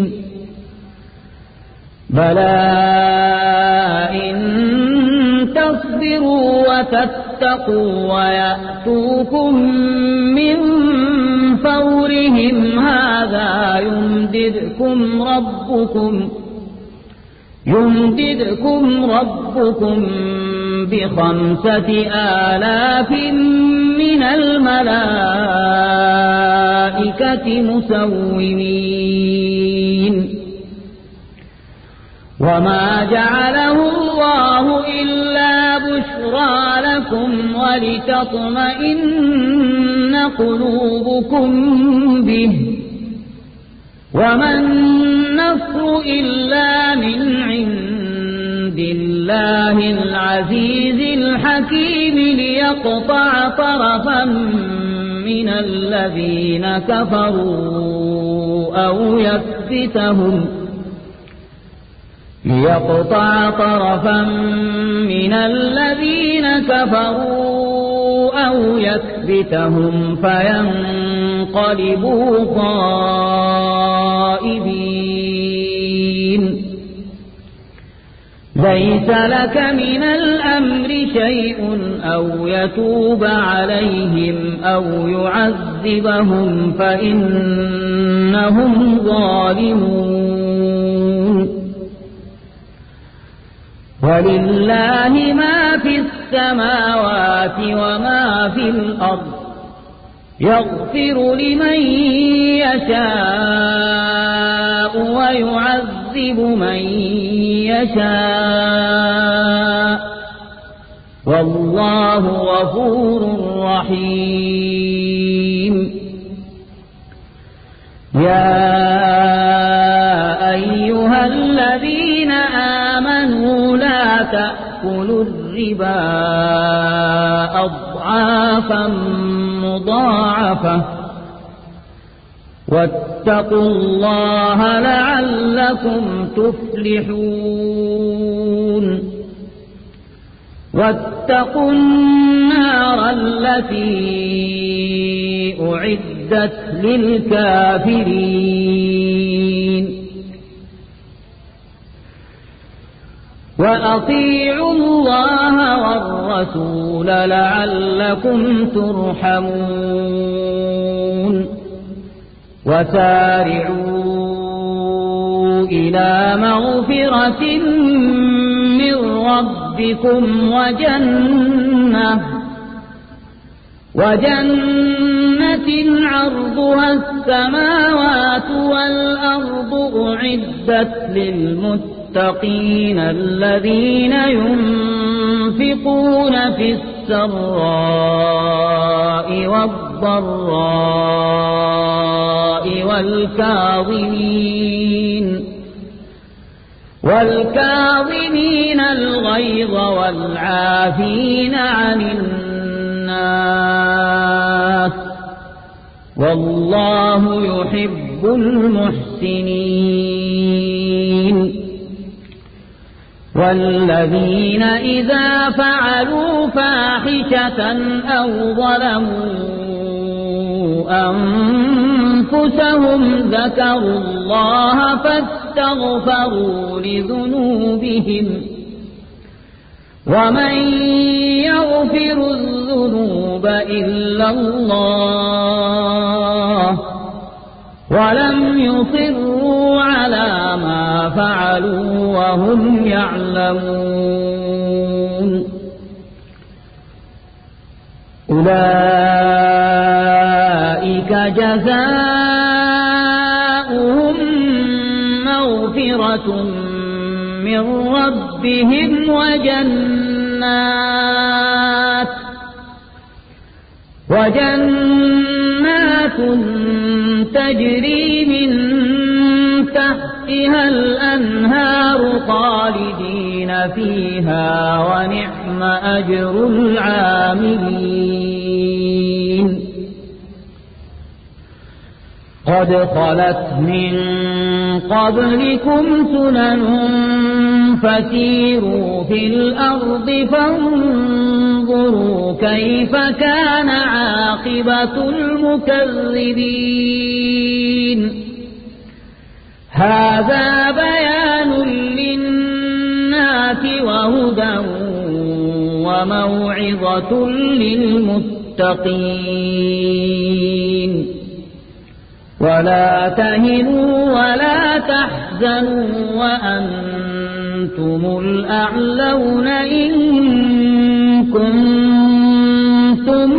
بلى إن تصبروا وتتقوا ويأتوكم من فورهم هذا يمددكم ربكم يمددكم ربكم بخمسة آلاف من الملائكة مسومين وما جعله الله إلا بشرى لكم ولتطمئن قلوبكم به وما النصر إلا من عند الله العزيز الحكيم ليقطع طرفا من الذين كفروا أو يكبتهم ليقطع طرفا من الذين كفروا أو يكبتهم فينقلبوا خائبين ليس لك من الأمر شيء أو يتوب عليهم أو يعذبهم فإنهم ظالمون ولله ما في السماوات وما في الأرض يغفر لمن يشاء ويعذب من يشاء والله غفور رحيم يا أيها الذين آمنوا لا تأكلوا الربا أضعافا مضاعفة واتقوا الله لعلكم تفلحون واتقوا النار التي أعدت للكافرين وأطيعوا الله والرسول لعلكم ترحمون وسارعوا إلى مغفرة من ربكم وجنة وجنة عرضها السماوات والأرض أعدت للمتقين الذين ينفقون في السراء والضراء والكاظمين والكاظمين الغيظ والعافين عن الناس والله يحب المحسنين والذين إذا فعلوا فاحشة أو ظلموا أنفسهم ذكروا الله فاستغفروا لذنوبهم ومن يغفر الذنوب إلا الله ولم يصروا على ما فعلوا وهم يعلمون أولئك جزاؤهم مغفرة من ربهم وجنات وجنات تجري من تحتها الأنهار خالدين فيها ونعم أجر العاملين قد خلت من قبلكم سنن فسيروا في الأرض فانظروا كيف كان عاقبة المكذبين هذا بيان للناس وهدى وموعظة للمتقين ولا تهنوا ولا تحزنوا وأنتم الأعلون إن كنتم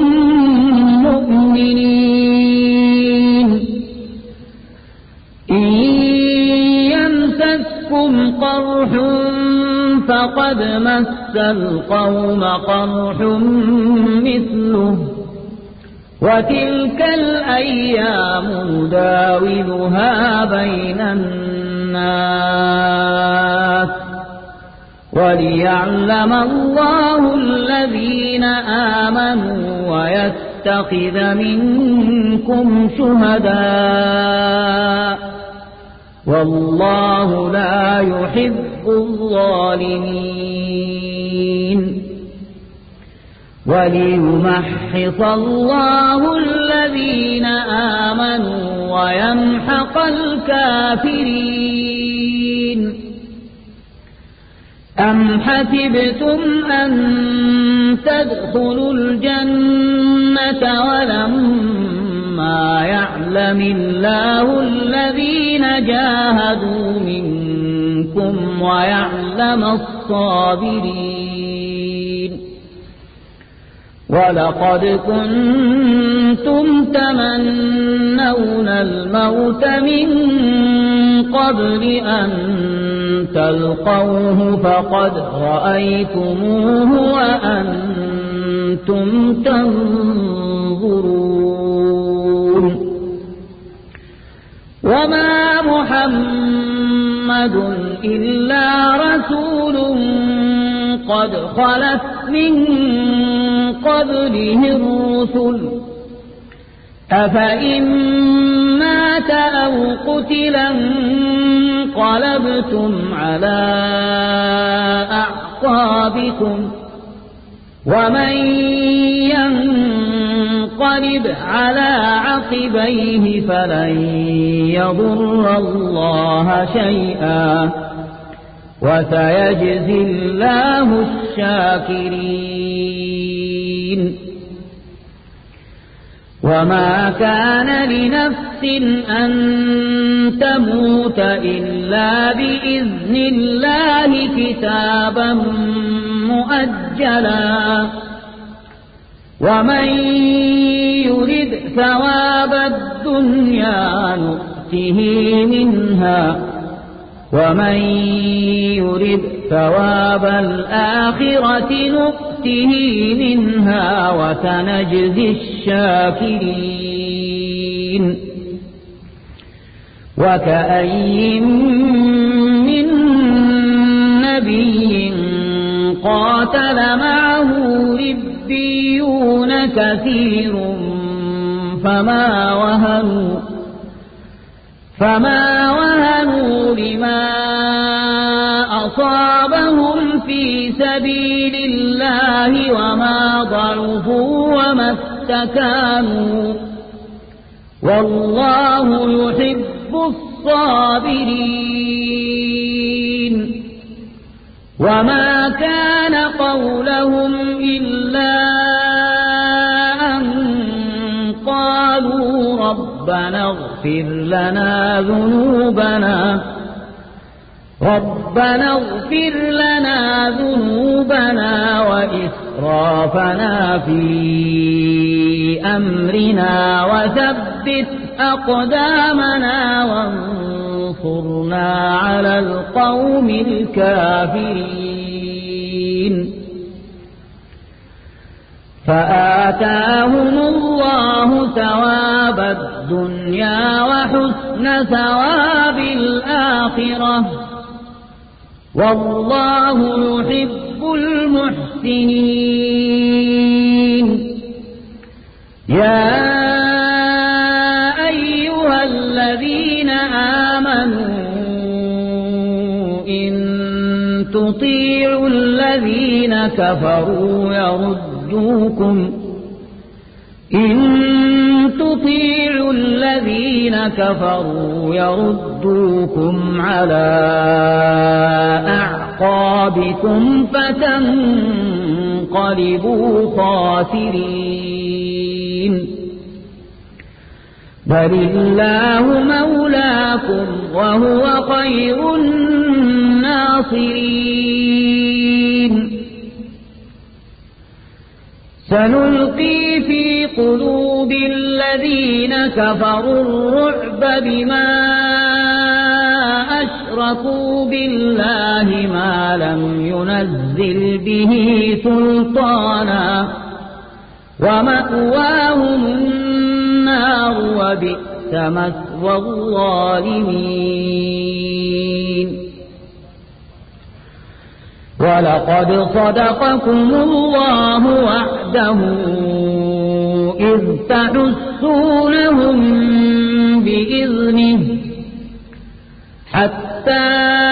مؤمنين إن يمسسكم قرح فقد مس القوم قرح مثله وتلك الأيام نداولها بين الناس وليعلم الله الذين آمنوا ويتخذ منكم شهداء والله لا يحب الظالمين وليمحص الله الذين آمنوا ويمحق الكافرين أم حسبتم أن تدخلوا الجنة ولما يعلم الله الذين جاهدوا منكم ويعلم الصابرين ولقد كنتم تمنون الموت من قبل أن تلقوه فقد رأيتموه وأنتم تنظرون وما محمد إلا رسول قد خلت من قبله الرسل أفإن مات أو قتلا انقلبتم على أعقابكم ومن ينقلب على عقبيه فلن يضر الله شيئا وسيجزي الله الشاكرين وما كان لنفس أن تموت إلا بإذن الله كتابا مؤجلا ومن يرد ثواب الدنيا نؤته منها ومن يرد ثواب الآخرة نؤته منها وسنجزي الشاكرين وكأي من نبي قاتل معه ربيون كثير فما وهنوا فما وهنوا لما أصابهم في سبيل الله وما ضعفوا وما استكانوا والله يحب الصابرين وما كان قولهم إلا أن قالوا ربنا اغفر لنا ذنوبنا ربنا اغفر لنا ذنوبنا وإسرافنا في أمرنا وثبت أقدامنا وانصرنا على القوم الكافرين فآتاهم الله ثواب الدنيا وحسن ثواب الآخرة والله يحب المحسنين. يا أيها الذين آمنوا إن تطيعوا الذين كفروا يردوكم إن تطيعوا الذين كفروا يردوكم على أعقابكم فتنقلبوا خاسرين. بل الله مولاكم وهو خير الناصرين. سنلقي في قلوب الذين كفروا الرعب بما أشركوا بالله ما لم ينزل به سلطانا ومأواهم النار وبئس مثوى الظالمين. ولقد صدقكم الله وعده إذ تحسونهم بإذنه حتى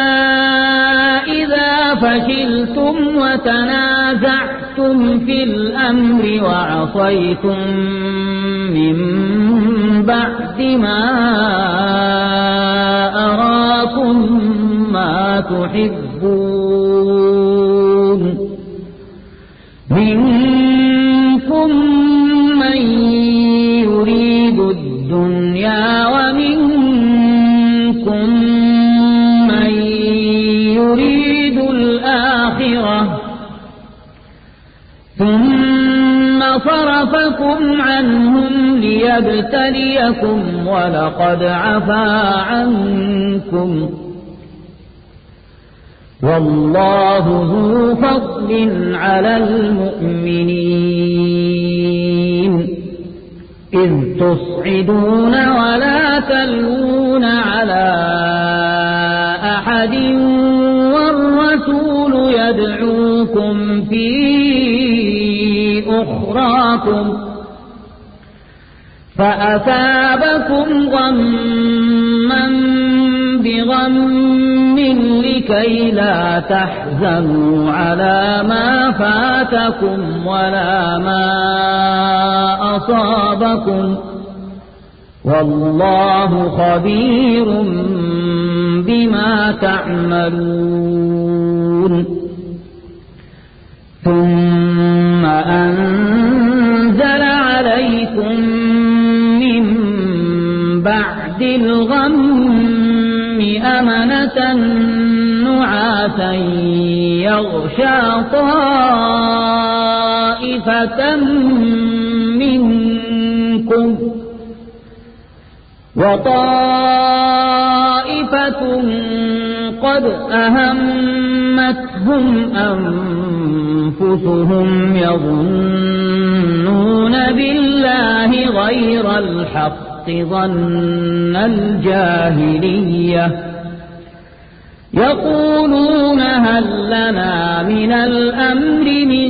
إذا فشلتم وتنازعتم في الأمر وعصيتم من بعد ما أراكم ما تحبون منكم من يريد الدنيا ومنكم من يريد الآخرة ثم صرفكم عنهم ليبتليكم ولقد عفا عنكم والله ذو فضل على المؤمنين. إذ تصعدون ولا تلوون على أحد والرسول يدعوكم في أخراكم فأثابكم غما بغم لكي لا تحزنوا على ما فاتكم ولا ما أصابكم والله خبير بما تعملون. ثم أنزل عليكم من بعد الغم أمنة نعاسا يغشى طائفة منكم وطائفة قد أهمتهم أنفسهم يظنون بالله غير الحق ظن الجاهلية يقولون هل لنا من الأمر من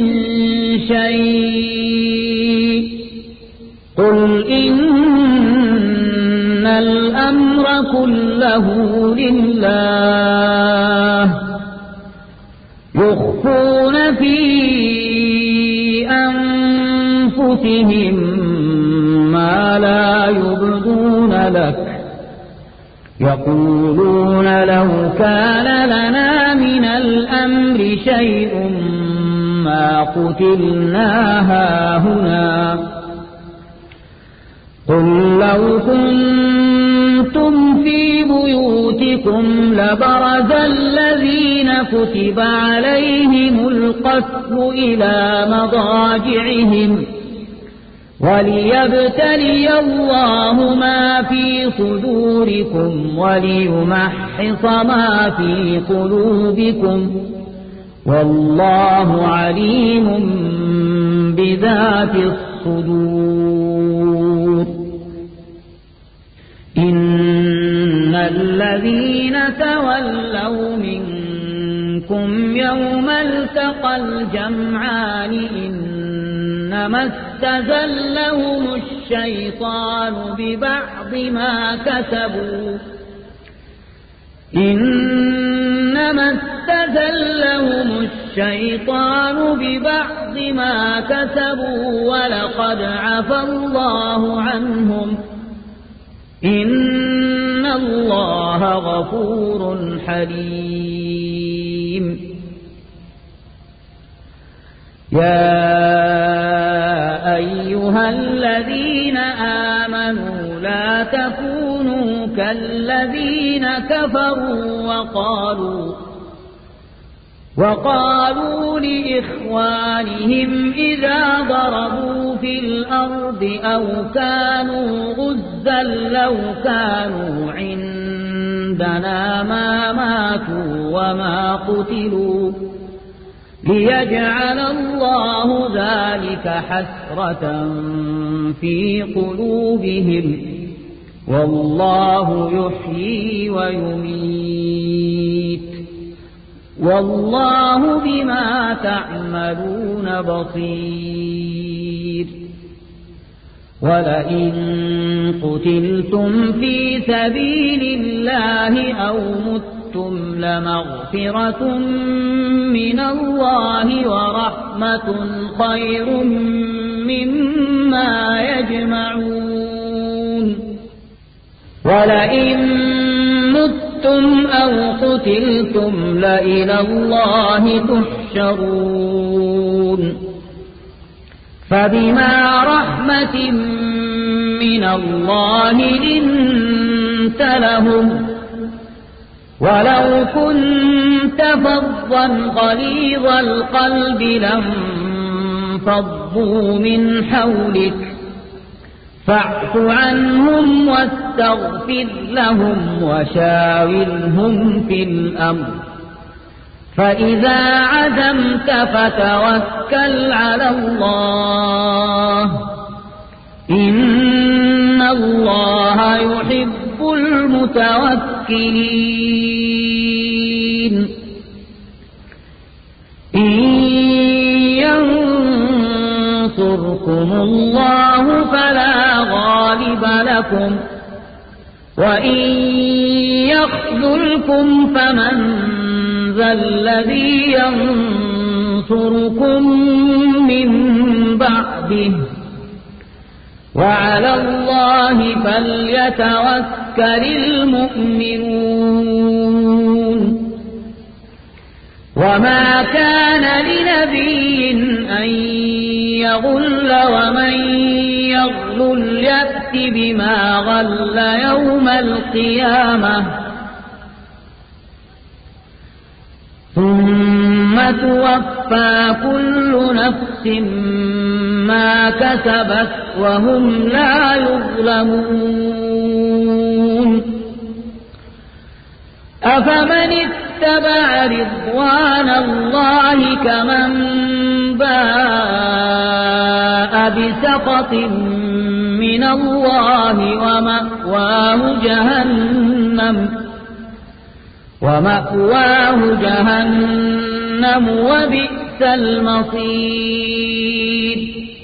شيء قل إن الأمر كله لله يخفون في أنفسهم ما لا يبدون لك يقولون لو كان لنا من الأمر شيء ما قتلنا هاهنا قل لو كنتم في بيوتكم لبرز الذين كتب عليهم القتل إلى مضاجعهم وليبتلي الله ما في صدوركم وليمحص ما في قلوبكم والله عليم بذات الصدور إن الذين تولوا منكم يوم التقى الجمعان إنما استزلهم الشيطان ببعض ما كسبوا إنما استزلهم الشيطان ببعض ما كسبوا ولقد عفى الله عنهم إن الله غفور حليم يا أيها الذين آمنوا لا تكونوا كالذين كفروا وقالوا وقالوا لإخوانهم إذا ضربوا في الأرض أو كانوا غزا لو كانوا عندنا ما ماتوا وما قتلوا ليجعل الله ذلك حسرة في قلوبهم والله يحيي ويميت والله بما تعملون بصير ولئن قتلتم في سبيل الله أو متم لمغفرة من الله ورحمة خير مما يجمعون ولئن متم أو قتلتم لإلى الله تحشرون فبما رحمة من الله لنت لهم ولو كنت فظا غليظ القلب لانفضوا من حولك فاعف عنهم واستغفر لهم وشاورهم في الأمر فإذا عزمت فتوكل على الله إن الله يحب المتوكلين إن ينصركم الله فلا غالب لكم وإن يخذلكم فمن ذا الذي ينصركم من بعده وعلى الله فليتوكل المؤمنون وما كان لنبي أن يغل ومن يغل يأت بما غل يوم القيامة ثم توفى كل نفس ما كسبت وهم لا يظلمون أفمن اتبع رضوان الله كمن باء بسخط من الله ومأواه جهنم ومأواه جهنم وبئس المصير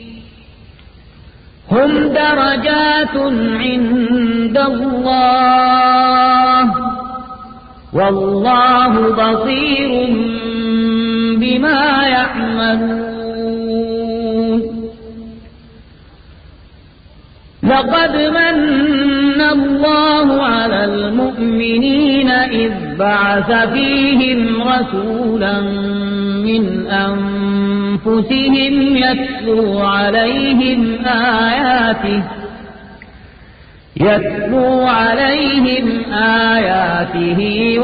هم درجات عند الله والله بصير بما يعملون لقد من الله على المؤمنين إذ بعث فيهم رسولا من أنفسهم يتلو عليهم آياته يتلو عليهم آياته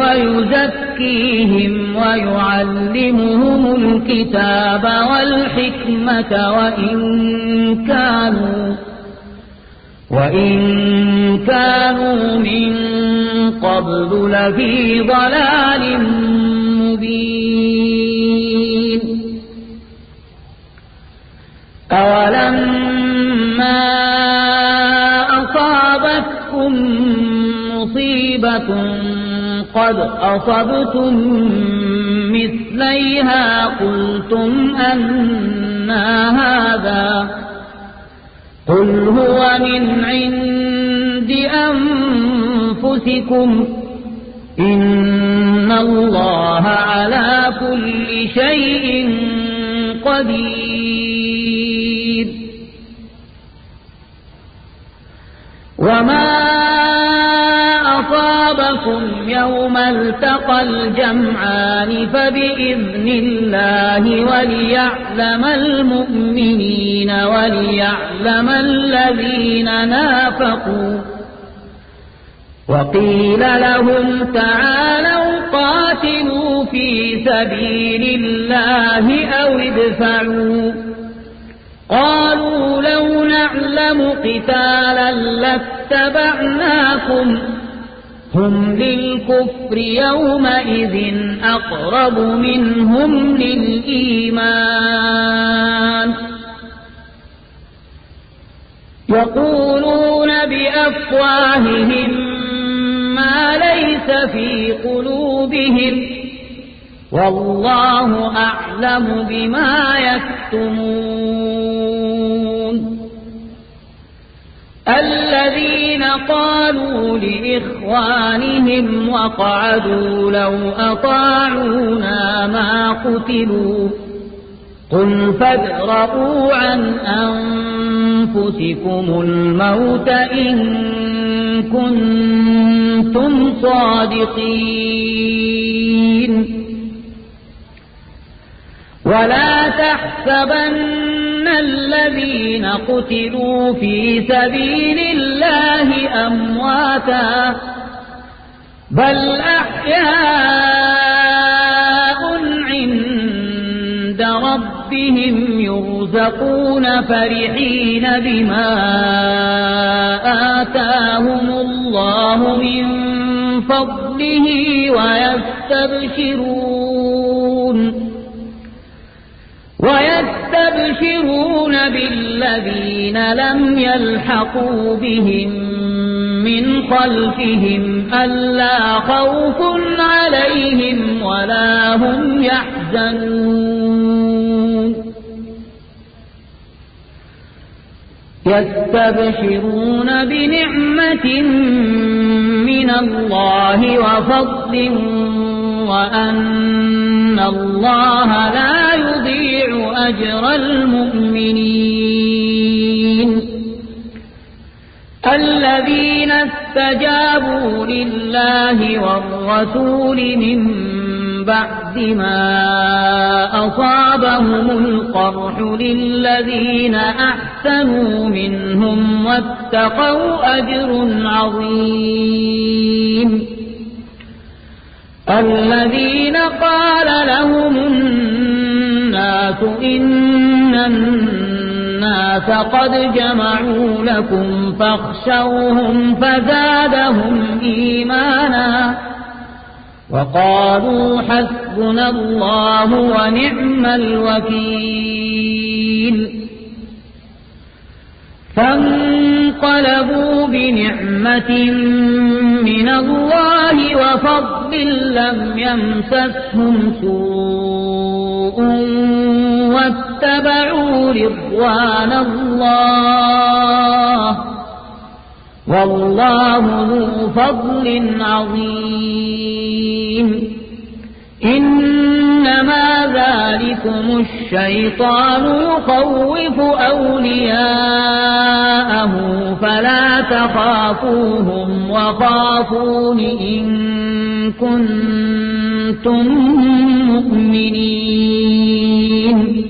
ويزكيهم ويعلمهم الكتاب والحكمة وإن كانوا وإن كانوا من قبل لفي ضلال مبين أولما أصابتكم مصيبة قد أصبتم مثليها قلتم أنى هذا قل هو من عند أنفسكم إن الله على كل شيء قدير. وما أصابكم يوم التقى الجمعان فبإذن الله وليعلم المؤمنين وليعلم الذين نافقوا. وقيل لهم تعالوا قاتلوا في سبيل الله أو ادفعوا قالوا لو نعلم قتالا لاتبعناكم هم للكفر يومئذ أقرب منهم للإيمان يقولون بأفواههم ما ليس في قلوبهم والله أعلم بما يكتمون. الذين قالوا لإخوانهم وقعدوا لو أطاعونا ما قتلوا قل فادرءوا عن أنفسكم الموت إن كنتم صادقين. ولا تحسبن الذين قتلوا في سبيل الله أمواتا بل أحياء عند ربهم يرزقون فرحين بما آتاهم الله من فضله ويستبشرون ويستبشرون بالذين لم يلحقوا بهم من خلفهم ألا خوف عليهم ولا هم يحزنون. يستبشرون بنعمة من الله وفضل وأن الله لا يضيع أجر المؤمنين. الذين استجابوا لله والرسول من بعد ما أصابهم القرح للذين أحسنوا منهم واتقوا أجر عظيم. الذين قال لهم الناس إن الناس قد جمعوا لكم فاخشوهم فزادهم إيمانا وقالوا حسبنا الله ونعم الوكيل. فانقلبوا بنعمة من الله وفضل لم يمسسهم سوء واتبعوا رضوان الله والله ذو فضل عظيم. إنما ذلكم الشيطان يخوف أولياءه فلا تخافوهم وخافون إن كنتم مؤمنين.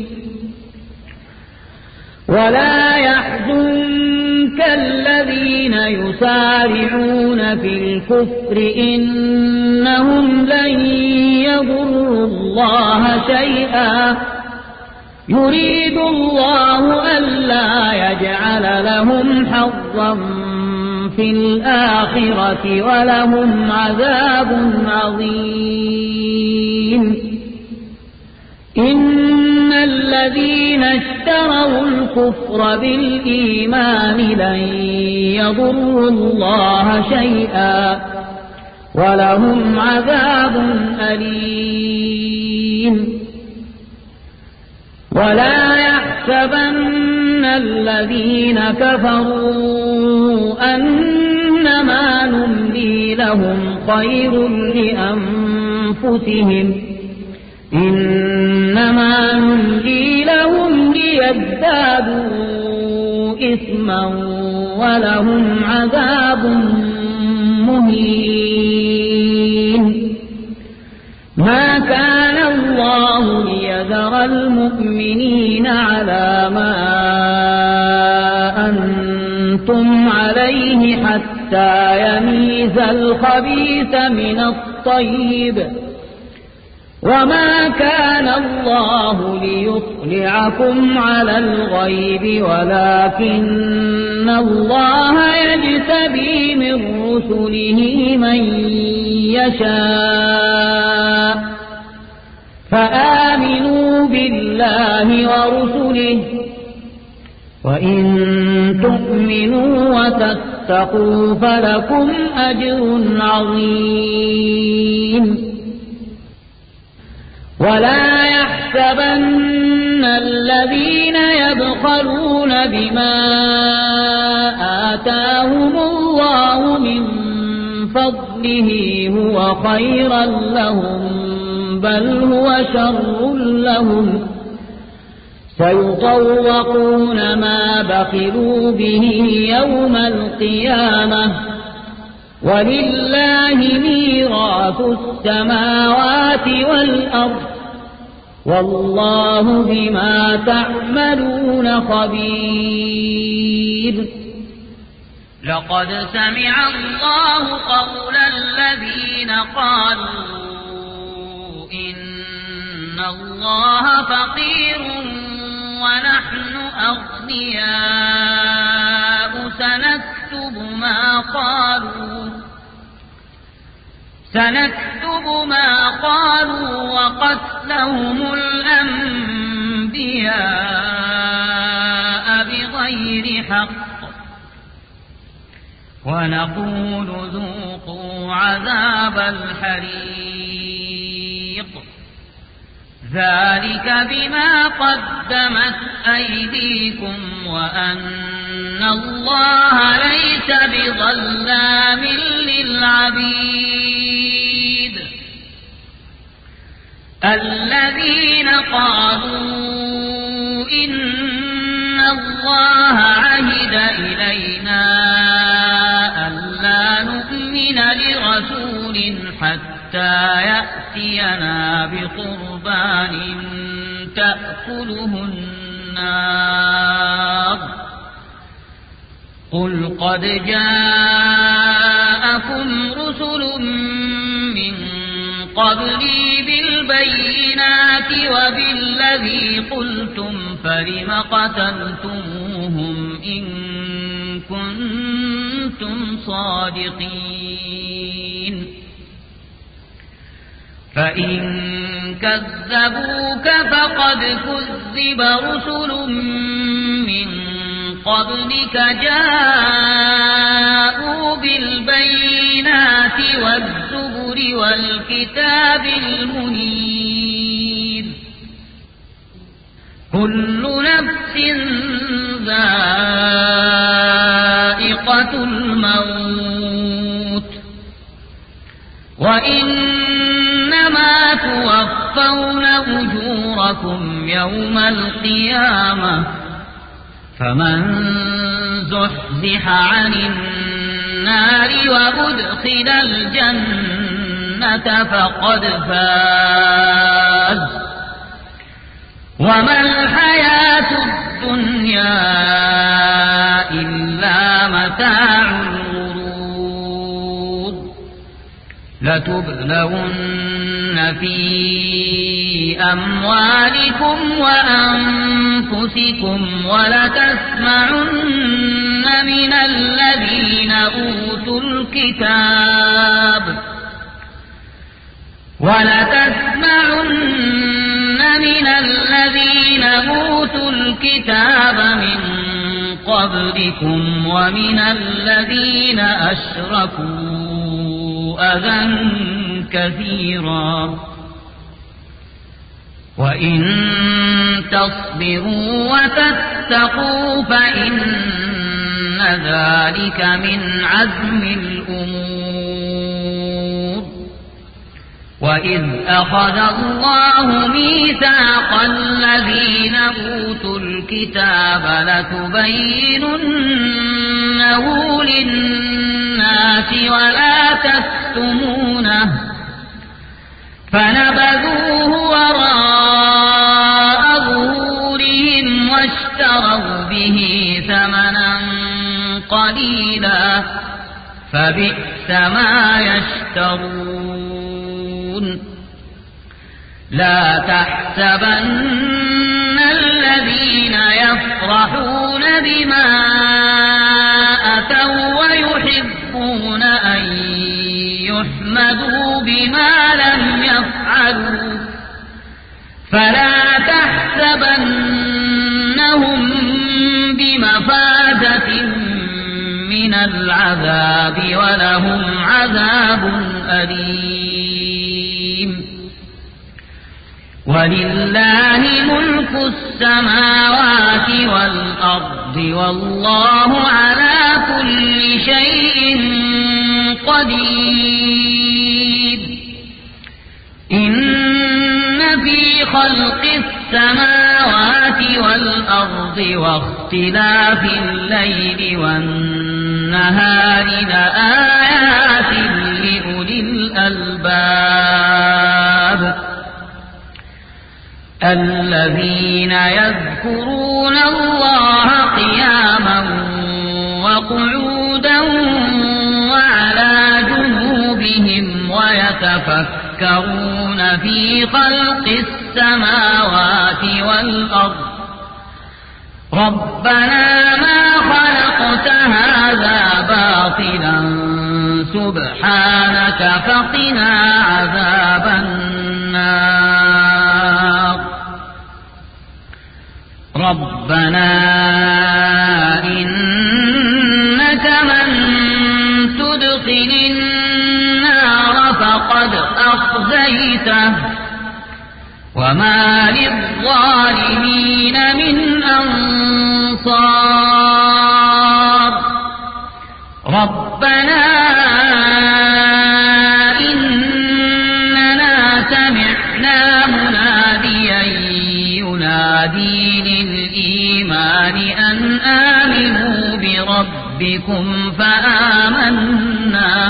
ولا يحزنك الذين يسارعون في الكفر إنهم لن يضروا الله شيئا يريد الله ألا يجعل لهم حظا في الآخرة ولهم عذاب عظيم. إن الذين اشتروا الكفر بالإيمان لن يضروا الله شيئا ولهم عذاب أليم. ولا يحسبن الذين كفروا أنما نملي لهم خير لأنفسهم إنما نملي لهم ليزدادوا إثما ولهم عذاب مهين. ما كان الله ليذر المؤمنين على ما أنتم عليه حتى يميز الخبيث من الطيب وما كان الله ليطلعكم على الغيب ولكن الله يجتبي من رسله من يشاء فآمنوا بالله ورسله وإن تؤمنوا وتتقوا فلكم أجر عظيم. ولا يحسبن الذين يبخلون بما آتاهم الله من فضله هو خيرا لهم بل هو شر لهم سيطوقون ما بخلوا به يوم القيامة ولله ميراث السماوات والأرض والله بما تعملون خبير. لقد سمع الله قول الذين قالوا إن الله فقير ونحن أغنياء سنكتب ما قالوا سنكتب ما قالوا وقتلهم الأنبياء بغير حق ونقول ذوقوا عذاب الحريق ذلك بما قدمت أيديكم وأن الله ليس بظلام للعبيد. الذين قالوا إن الله عهد إلينا ألا نؤمن لرسول حتى يأتينا بقربان تأكله النار قل قد جاءكم رسل من قبلي بالبينات وبالذي قلتم فلم قتلتموهم إن كنتم صادقين فإن كذبوك فقد كذب رسل من قبلك جاءوا بالبينات والزبر والكتاب المنير كل نفس ذائقة الموت وإنما توفون أجوركم يوم القيامة فمن زحزح عن النار وأدخل الجنة فقد فاز وما الحياة الدنيا إلا متاع الغرور لتبلون في أموالكم وأنفسكم ولتسمعن من الذين أوتوا الكتاب ولتسمعن من الذين أوتوا الكتاب من قبلكم ومن الذين أشركوا أذى كثيرا وإن تصبروا وتتقوا فإن ذلك من عزم الأمور. وإذ أخذ الله ميثاق الذين أوتوا الكتاب لتبيننه للناس ولا تكتمونه فنبذوه وراء ظهورهم واشتروا به ثمنا قليلا فبئس ما يشترون. لا تحسبن الذين يفرحون بما أتوا ويحبون أن يحمدوا بما لم يفعلوا فلا تحسبنهم بمفازة من العذاب ولهم عذاب أليم. ولله ملك السماوات والأرض والله على كل شيء قدير. إن في خلق السماوات والأرض واختلاف الليل والنهار لآيات لأولي الألباب الذين يذكرون الله قياما وقعودا وعلى جنوبهم ويتفكرون في خلق السماوات والأرض ربنا ما خلقت هذا باطلا سبحانك فقنا عذاب النار. ربنا إنك من تدخل النار فقد أخزيته وما للظالمين من أنصار. ربنا إننا سمعنا مناديا ينادي للإيمان أن آمنوا بربكم فآمنا.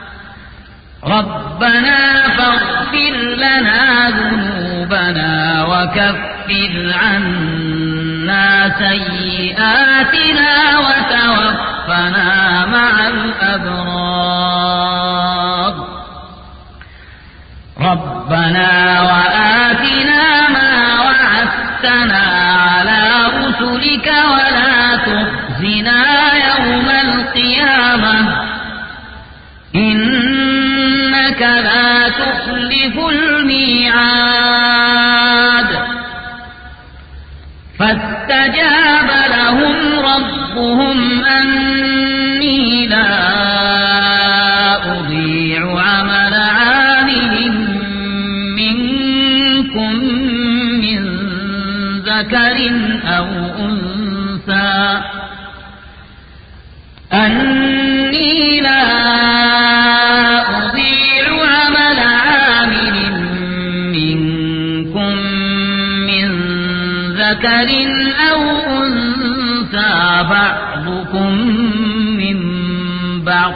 ربنا فاغفر لنا ذنوبنا وكفر عنا سيئاتنا وتوفنا مع الأبرار. ربنا وآتنا ما وعدتنا على رسلك ولا تخزنا يوم القيامة إنك لا تخلف الميعاد. فاستجاب لهم ربهم أني لا أضيع عمل عامل منكم من ذكر أو أنثى أني لا أضيع عمل عامل منكم من ذكر أو أنثى بعضكم من بعض.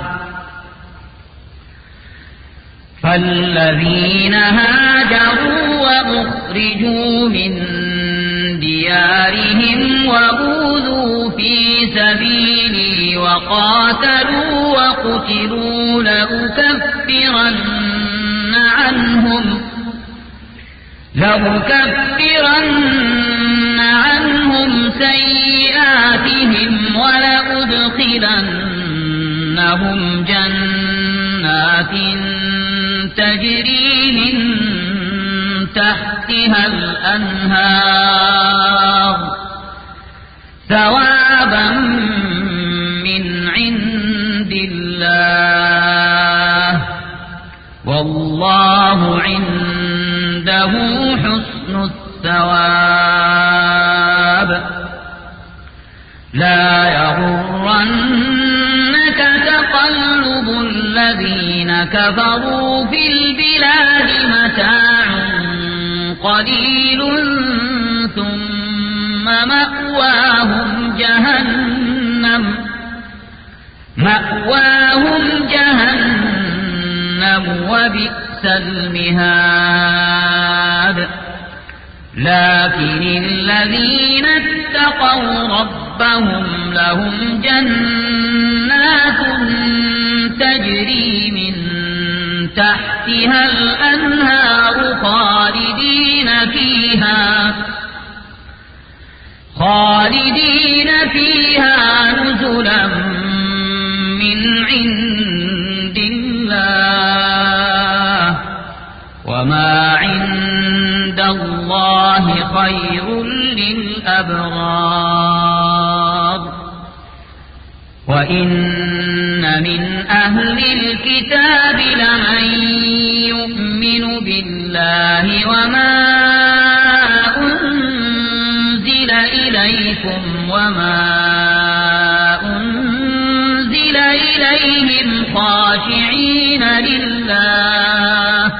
فالذين هاجروا وأخرجوا من ديارهم وأوذوا في سبيلي وقاتلوا وقتلوا لأكفرن عنهم لأكفرن عنهم سيئاتهم ولأدخلنهم جنات تجري من تحتها الأنهار ثوابا من عند الله والله عنده حسن الثواب لا يغرنك تقلب الذين كفروا في البلاد متاع قليل ثم مأواهم جهنم مأواهم جهنم وبئس المهاد لكن الذين اتقوا ربهم لهم جنات تجري من تحتها الأنهار خالدين فيها خالدين فيها نزلا من عند الله وما عند الله خير للأبرار وإن من أهل الكتاب لمن يؤمن بالله وما أنزل إليكم وما أنزل إليهم خاشعين لله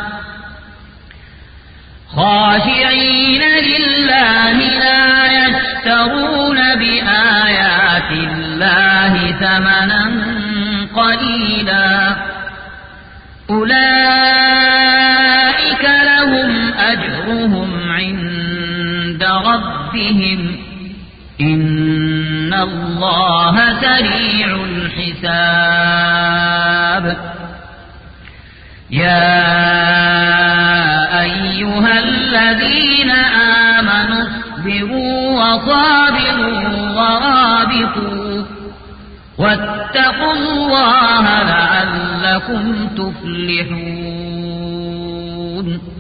خاشعين لله لا يشترون بآيات الله ثمنا قليلا أولئك لهم أجرهم عند ربهم إن الله سريع الحساب يا أيها الذين آمنوا اصبروا وصابروا ورابطوا واتقوا الله لعلكم تفلحون